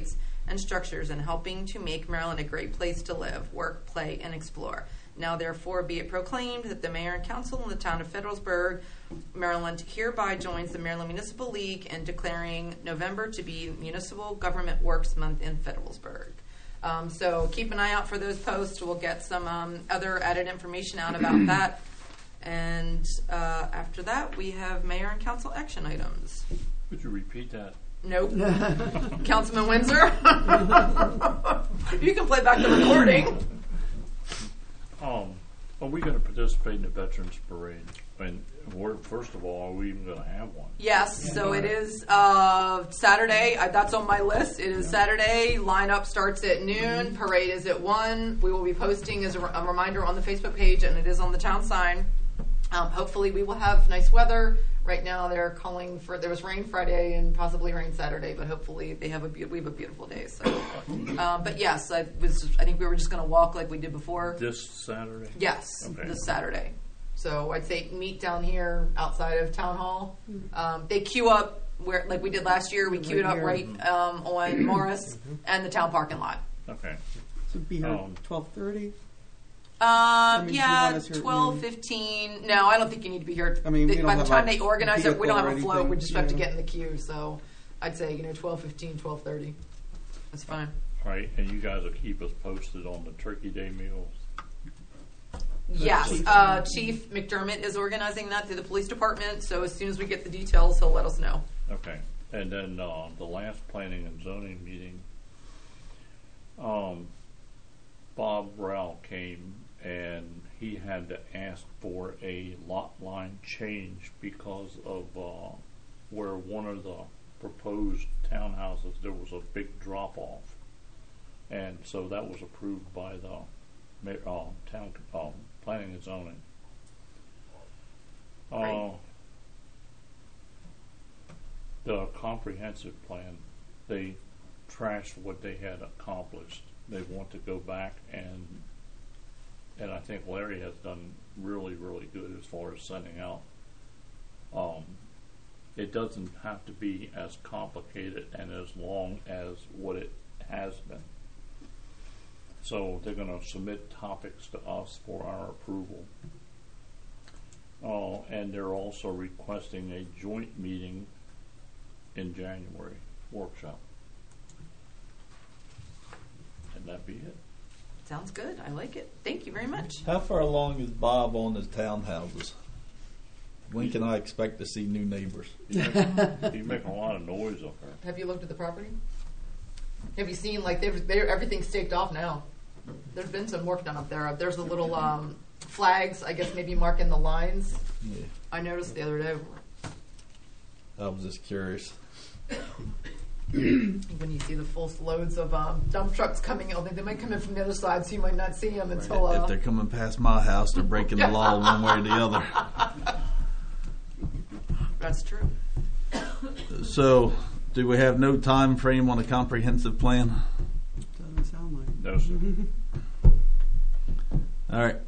and structures in helping to make Maryland a great place to live, work, play, and explore. Now therefore be it proclaimed that the Mayor and Council in the town of Federalsburg, Maryland hereby joins the Maryland Municipal League in declaring November to be Municipal Government Works Month in Federalsburg. Um, so keep an eye out for those posts. We'll get some um, other added information out about that. And uh, after that, we have Mayor and Council action items. Could you repeat that? Nope. Councilman Windsor? You can play back the recording. Um, are we going to participate in the Veterans Parade? And we're, first of all, are we even going to have one? Yes, so it is uh, Saturday. Uh, that's on my list. It is Saturday. Lineup starts at noon. Parade is at one. We will be posting as a, a reminder on the Facebook page, and it is on the town sign. Um, hopefully, we will have nice weather. Right now, they're calling for there was rain Friday and possibly rain Saturday, but hopefully they have a be- we have a beautiful day. So, um, but yes, I was. I think we were just going to walk like we did before. This Saturday? Yes, Okay. this Saturday. So I'd say meet down here outside of Town Hall. Um, they queue up where, like we did last year. We queued up right um, on Morris and the town parking lot. Okay. So be here Um, twelve thirty. Um, mean, do you yeah, want us here at twelve, noon? fifteen. No, I don't think you need to be here. I mean, we By don't the have time a they organize it, we don't have a vehicle or float. We anything, just have to yeah. get in the queue. So I'd say, you know, twelve, fifteen, twelve thirty. That's fine. All right, and you guys will keep us posted on the Turkey Day meals. Yes, uh, Chief McDermott is organizing that through the police department. So as soon as we get the details, he'll let us know. Okay, and then uh, the last planning and zoning meeting, um, Bob Rowell came and he had to ask for a lot line change because of uh, where one of the proposed townhouses there was a big drop off, and so that was approved by the ma- uh, town um, planning and zoning. Uh, Right. The comprehensive plan, they trashed what they had accomplished. They want to go back and and I think Larry has done really, really good as far as sending out. Um, it doesn't have to be as complicated and as long as what it has been. So they're going to submit topics to us for our approval. Uh, and they're also requesting a joint meeting in January, workshop. And that'd be it. Sounds good. I like it. Thank you very much. How far along is Bob on his townhouses? When can I expect to see new neighbors? You make, you make a lot of noise up there. Have you looked at the property? Have you seen, like, they've, they're, everything's staked off now. There's been some work done up there. There's the little um, flags, I guess, maybe marking the lines. Yeah, I noticed the other day. I was just curious. When you see the full loads of um, dump trucks coming in, they might come in from the other side, so you might not see them until. Uh, If they're coming past my house, they're breaking the law one way or the other. That's true. So, do we have no time frame on a comprehensive plan? Doesn't sound like. No, sir. All right.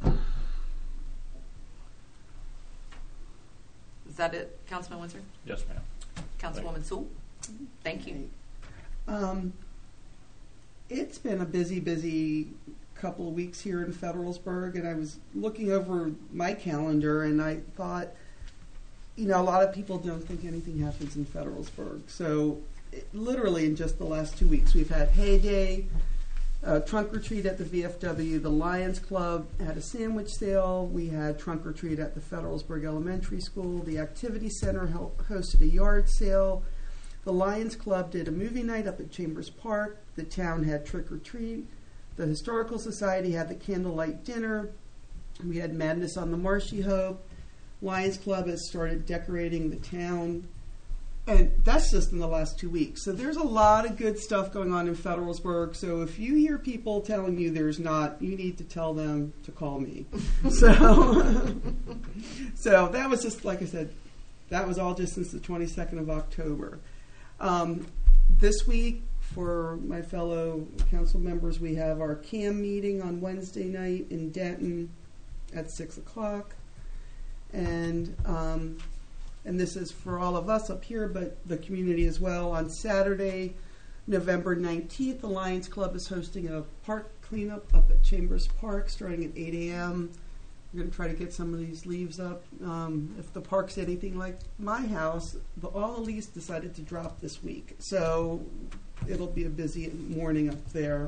Is that it, Councilman Windsor? Yes, ma'am. Councilwoman Sewell? Thank you. Um, it's been a busy, busy couple of weeks here in Federalsburg, and I was looking over my calendar, and I thought, you know, a lot of people don't think anything happens in Federalsburg. So, it, literally, in just the last two weeks, we've had Hay Day, uh, trunk or treat at the V F W, the Lions Club had a sandwich sale, we had trunk or treat at the Federalsburg Elementary School, the Activity Center hel- hosted a yard sale. The Lions Club did a movie night up at Chambers Park. The town had trick or treat. The Historical Society had the candlelight dinner. We had Madness on the Marshy Hope. Lions Club has started decorating the town. And that's just in the last two weeks. So there's a lot of good stuff going on in Federalsburg. So if you hear people telling you there's not, you need to tell them to call me. so, so that was just, like I said, that was all just since the twenty-second of October. Um, this week, for my fellow council members, we have our C A M meeting on Wednesday night in Denton at six o'clock. And um, and this is for all of us up here, but the community as well. On Saturday, November nineteenth, the Lions Club is hosting a park cleanup up at Chambers Park starting at eight a.m. We're going to try to get some of these leaves up. Um, if the park's anything like my house, the, all the leaves decided to drop this week. So it'll be a busy morning up there.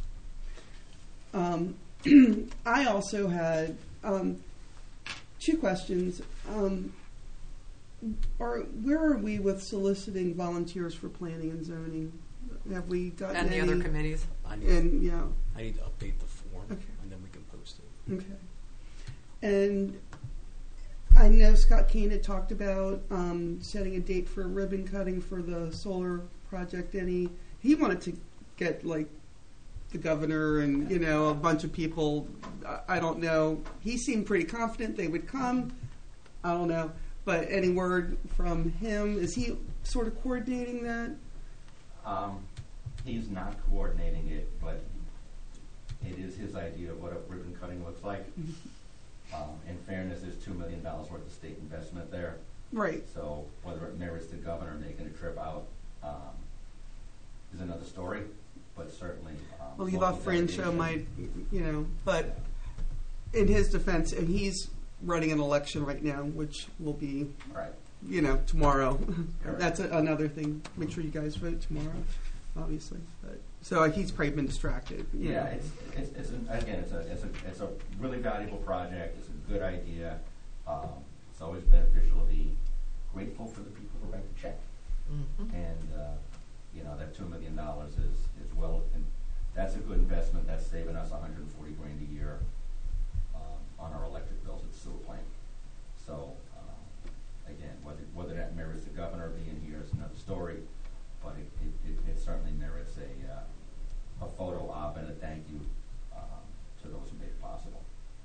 Um, I also had um, two questions. Um, are, where are we with soliciting volunteers for planning and zoning? Have we gotten And the any? other committees. I need, And, yeah. I need to update the form, Okay. and then we can post it. Okay. And I know Scott Kane had talked about um, setting a date for ribbon cutting for the solar project. And he, he wanted to get, like, the governor and, you know, a bunch of people. I, I don't know. He seemed pretty confident they would come. I don't know. But any word from him? Is he sort of coordinating that? Um, he's not coordinating it, but it is his idea of what a ribbon cutting looks like. Um, in fairness, there's two million dollars worth of state investment there. Right. So whether it merits the governor making a trip out um, is another story, but certainly. Um, Well, he local thought Fran Show delegation- might, you know, but in his defense, and he's running an election right now, which will be, Right. you know, tomorrow. Correct. That's a, another thing. Make sure you guys vote tomorrow, obviously. But, so uh, he's probably been distracted. you Yeah, know. it's, it's, it's an, again, it's a, it's a, it's a really valuable project. It's a good idea. Um, it's always beneficial to be grateful for the people who write the check. Mm-hmm. And, uh, you know, that two million dollars is, is well, and that's a good investment. That's saving us one hundred forty grand a year um, on our electric bills at the sewer plant. So, um, again, whether, whether that merits the governor being here is another story, but it, it, it, it certainly merits a, uh, a photo op and a thank you um, to those who made it possible.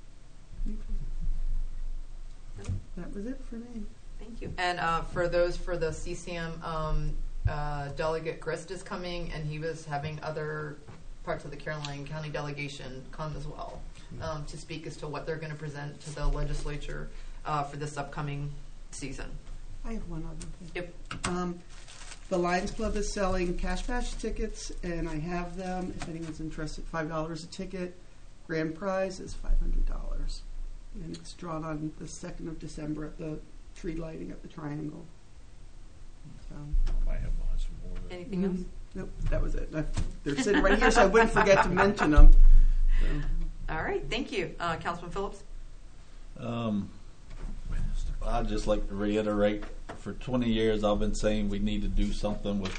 That was it for me. Thank you. And uh, for those for the C C M, um, uh, Delegate Grist is coming, and he was having other parts of the Caroline County delegation come as well um, to speak as to what they're going to present to the legislature uh, for this upcoming season. I have one other thing. Yep. Um, the Lions Club is selling Cash Bash tickets, and I have them. If anyone's interested, five dollars a ticket. Grand prize is five hundred dollars. And it's drawn on the second of December at the tree lighting at the Triangle. So, I might have bought some more of that. Anything else? nope, that was it. I, they're sitting right here, so I wouldn't forget to mention them. So. All right. Thank you, uh, Councilman Phillips. Um, I'd just like to reiterate, for twenty years I've been saying we need to do something with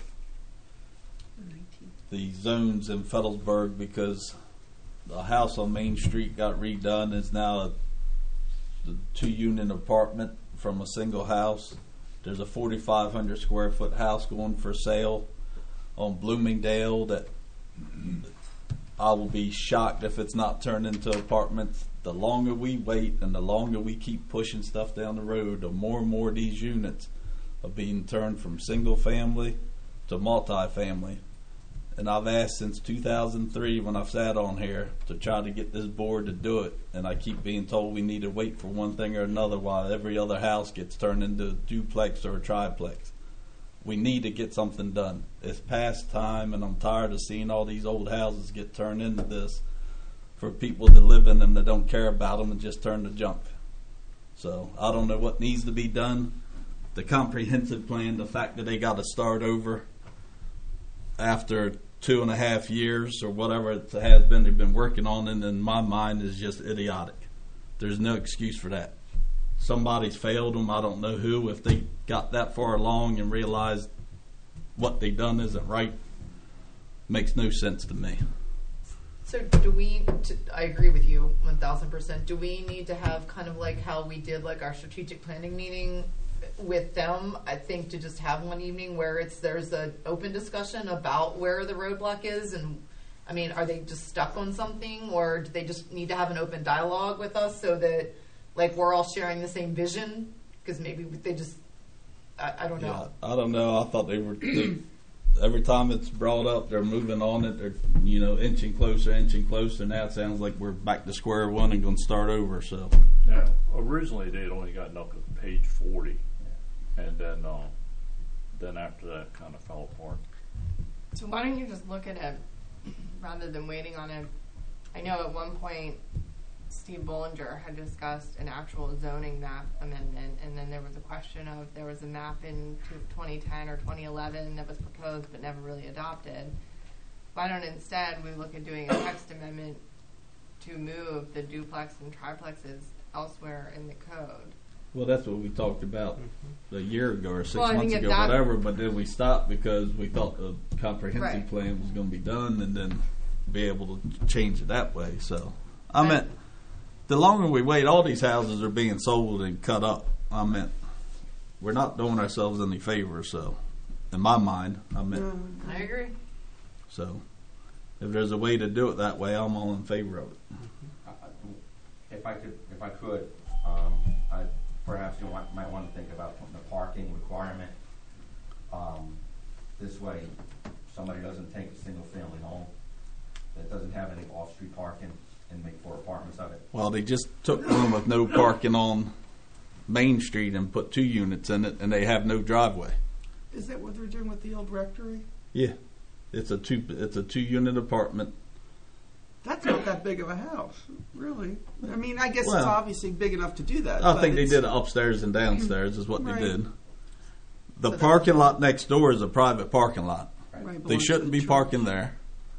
the zones in Fettlesburg, because the house on Main Street got redone. It's now a the two-unit apartment from a single house. There's a forty-five hundred square foot house going for sale on Bloomingdale that I will be shocked if it's not turned into apartments. The longer we wait and the longer we keep pushing stuff down the road, the more and more these units are being turned from single family to multi-family. And I've asked since two thousand three when I've sat on here to try to get this board to do it, and I keep being told we need to wait for one thing or another while every other house gets turned into a duplex or a triplex. We need to get something done. It's past time, and I'm tired of seeing all these old houses get turned into this for people to live in them that don't care about them and just turn to junk. So I don't know what needs to be done. The comprehensive plan, the fact that they got to start over after two and a half years or whatever it has been they've been working on it, in my mind is just idiotic. There's no excuse for that. Somebody's failed them. I don't know who. If they got that far along and realized what they done isn't right, makes no sense to me. So do we, t- I agree with you one thousand percent. Do we need to have kind of like how we did like our strategic planning meeting with them? I think to just have one evening where it's there's an open discussion about where the roadblock is, and I mean, are they just stuck on something, or do they just need to have an open dialogue with us so that like we're all sharing the same vision? Because maybe they just, I, I don't know. Yeah, I don't know. I thought they were. They, every time it's brought up, they're moving on it. They're, you know, inching closer, inching closer. Now it sounds like we're back to square one and going to start over. So Now, originally they'd only gotten up to page forty, and then uh, then after that kind of fell apart. So why don't you just look at it rather than waiting on it? I know at one point Steve Bollinger had discussed an actual zoning map amendment, and then there was a question of there was a map in twenty ten or twenty eleven that was proposed but never really adopted. Why don't instead we look at doing a text amendment to move the duplex and triplexes elsewhere in the code? Well, that's what we talked about a year ago or six Well, I months think ago, that- whatever. But then we stopped because we thought the comprehensive Right. plan was going to be done, and then be able to change it that way. So, I Right. meant the longer we wait, all these houses are being sold and cut up. I meant we're not doing ourselves any favors. So, in my mind, I meant Um, I agree. so. If there's a way to do it that way, I'm all in favor of it. I- I- If I could, if I could, um, I perhaps you want, might want to think about putting a parking requirement. Um, this way, somebody doesn't take a single-family home that doesn't have any off-street parking and make four apartments of it. Well, they just took one with no parking on Main Street and put two units in it, and they have no driveway. Is that what they're doing with the old rectory? Yeah, it's a two it's a two unit apartment. That's not that big of a house, really. I mean, I guess it's Well, obviously big enough to do that. I but think they it's- did upstairs and downstairs is what Right. they did. The So parking lot next door is a private parking lot. Right, They belongs to shouldn't the be church. parking there.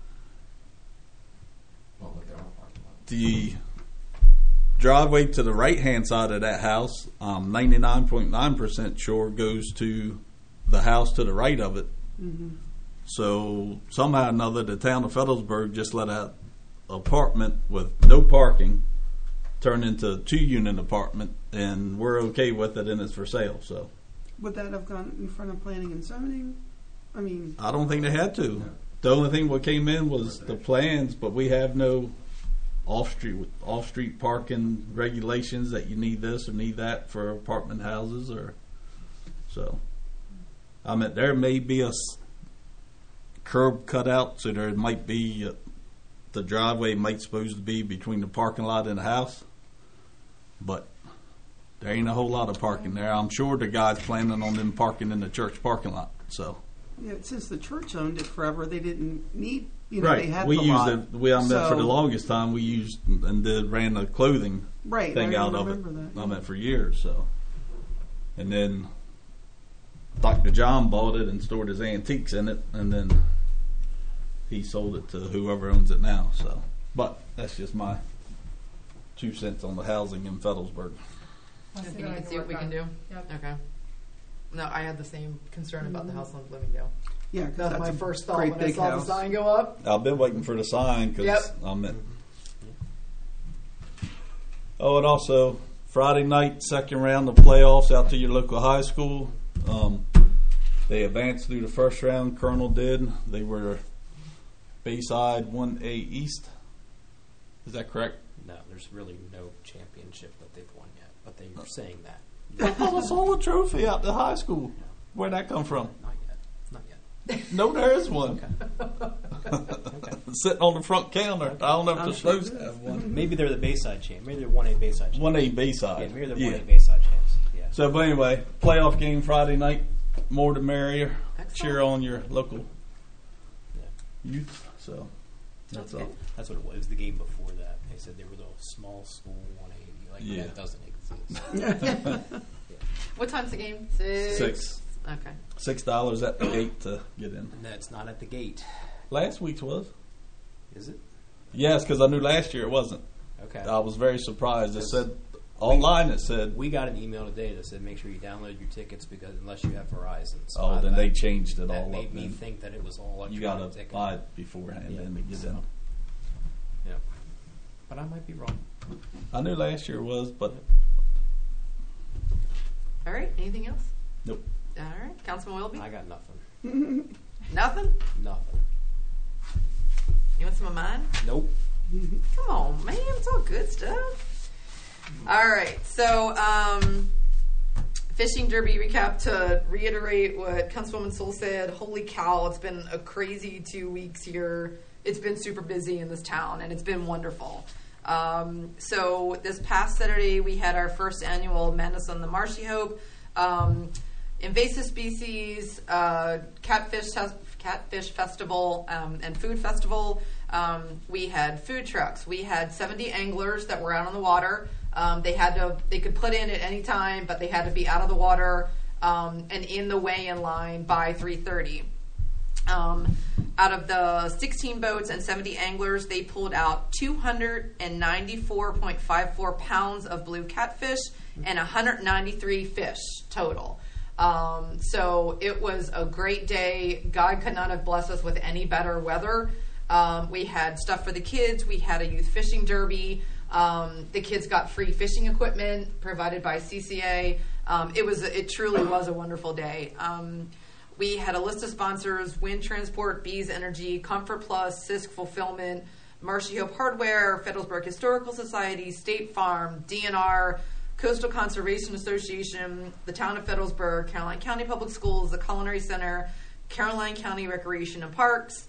Well, look, there are parking lots. The driveway to the right hand side of that house, um, ninety-nine point nine percent sure goes to the house to the right of it. Mhm. So somehow or another, the town of Fedelsburg just let a apartment with no parking turn into a two unit apartment, and we're okay with it, and it's for sale. So Would that have gone in front of planning and zoning? I mean, I don't think they had to. The only thing what came in was the plans, but we have no off street off street parking regulations that you need this or need that for apartment houses, or so. I mean, there may be a s- curb cut out, so there might be uh, the driveway might supposed to be between the parking lot and the house, but there ain't a whole lot of parking there. I'm sure the guy's planning on them parking in the church parking lot. So yeah, since the church owned it forever, they didn't need, you know, right, they had we the used lot. it. We I mean, for So- the longest time we used and did ran the clothing right, thing I out of it. remember that. I meant for years. So, and then Doctor John bought it and stored his antiques in it, and then he sold it to whoever owns it now. So, but that's just my two cents on the housing in Fedelsburg. Anything you can see what we can do? Yep. Okay. No, I had the same concern about the Mhm. house on Bloomingdale. Yeah, because That's that's my a first thought great when I big saw house. the sign go up. I've been waiting for the sign because Yep. I'm in. Oh, and also Friday night, second round of playoffs out to your local high school. Um, they advanced through the first round. Colonel did. They were Bayside one A East. Is that correct? No, there's really no championship that they've won yet, but they were saying that. I thought I saw a trophy out to high school. Where'd that come from? Not yet. Not yet. No, there is one. Okay. Sitting on the front counter. I don't know if I'm the sure Slows it is. have one. Maybe they're the Bayside champ. Maybe they're one A Bayside champ. one A Bayside. Yeah, maybe they're Yeah. one A Bayside champs. Yeah. So, but anyway, playoff game Friday night. More the merrier. Excellent. Cheer on your local Yeah. youth. So that's Okay. all. That's what it was. It was the game before that. They said they were the small school one A. Like Yeah. that doesn't exist. What time's the game? Six. Six. Okay. Six dollars at the gate to get in. And that's not at the gate, Last week's was. is it? Yes, because I knew last year it wasn't. Okay. I was very surprised. It said online. It said, We got an email today that said make sure you download your tickets because unless you have Verizon. So "Oh, I- then that, they changed it that all made up." me Then think that it was all electronic you got to ticket. buy it beforehand Yeah. then to get in. Yeah. But I might be wrong. I knew last year was, but All right. Anything else? nope. All right. Councilman Wilby? I got nothing. Nothing? Nothing. You want some of mine? Nope. Come on, man. It's all good stuff. All right. So, um, fishing derby recap to reiterate what Councilwoman Soul said. Holy cow, it's been a crazy two weeks here. It's been super busy in this town, and it's been wonderful. Um, so this past Saturday, we had our first annual Madness on the Marshy Hope. Um, invasive species, uh, catfish, tes- Catfish Festival um, and Food Festival. Um, we had food trucks. We had seventy anglers that were out on the water. Um, they had to, they could put in at any time, but they had to be out of the water um, and in the weigh-in line by three thirty. Um, out of the sixteen boats and seventy anglers, they pulled out two hundred ninety-four point five four pounds of blue catfish and one hundred ninety-three fish total. Um, so it was a great day. God could not have blessed us with any better weather. Um, we had stuff for the kids. We had a youth fishing derby. Um, the kids got free fishing equipment provided by C C A. Um, it was, it truly was a wonderful day. Um, we had a list of sponsors: Wind Transport, Bees Energy, Comfort Plus, Sisk Fulfillment, Marcy Hope Hardware, Federalsburg Historical Society, State Farm, D N R, Coastal Conservation Association, the Town of Federalsburg, Caroline County Public Schools, the Culinary Center, Caroline County Recreation and Parks.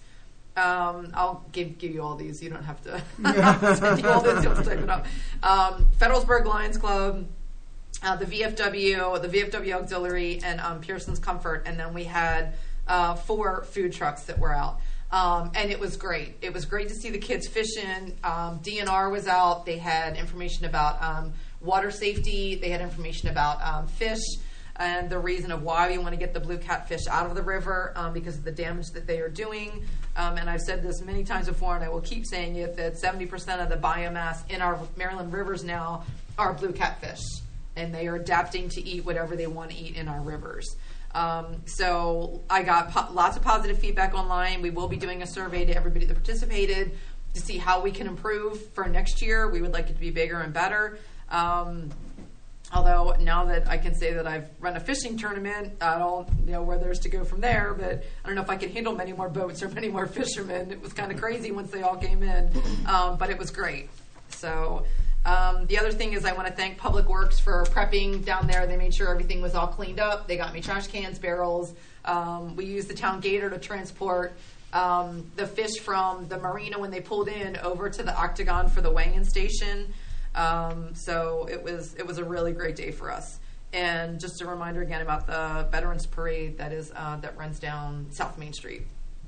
Um, I'll give, give you all these. You don't have to send you all this. You'll have to type it up. Um, Federalsburg Lions Club, uh, the V F W, the V F W Auxiliary, and um, Pearson's Comfort. And then we had uh, four food trucks that were out. Um, and it was great. It was great to see the kids fishing. Um, D N R was out. They had information about um, water safety. They had information about um, fish and the reason of why we want to get the blue catfish out of the river um, because of the damage that they are doing. Um, and I've said this many times before, and I will keep saying it, that seventy percent of the biomass in our Maryland rivers now are blue catfish, and they are adapting to eat whatever they want to eat in our rivers. Um, so I got po- lots of positive feedback online. We will be doing a survey to everybody that participated to see how we can improve for next year. We would like it to be bigger and better. Um, Although now that I can say that I've run a fishing tournament, I don't know where there's to go from there, but I don't know if I can handle many more boats or many more fishermen. It was kind of crazy once they all came in, um, but it was great. So um, the other thing is I want to thank Public Works for prepping down there. They made sure everything was all cleaned up. They got me trash cans, barrels. Um, we used the town gator to transport um, the fish from the marina when they pulled in over to the Octagon for the weighing station. Um, so it was it was a really great day for us. And just a reminder again about the Veterans Parade that is uh, that runs down South Main Street.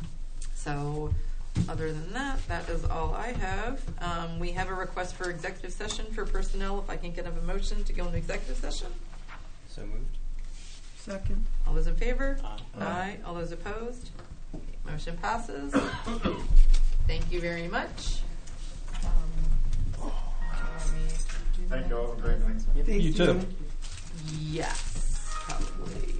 So other than that, that is all I have. Um, we have a request for executive session for personnel. If I can get a motion to go into executive session. So moved. Second. All those in favor? Aye. Aye. All those opposed? Motion passes. Thank you very much. Um, Thank you all. Have a great night. Thank You too. Yes, probably.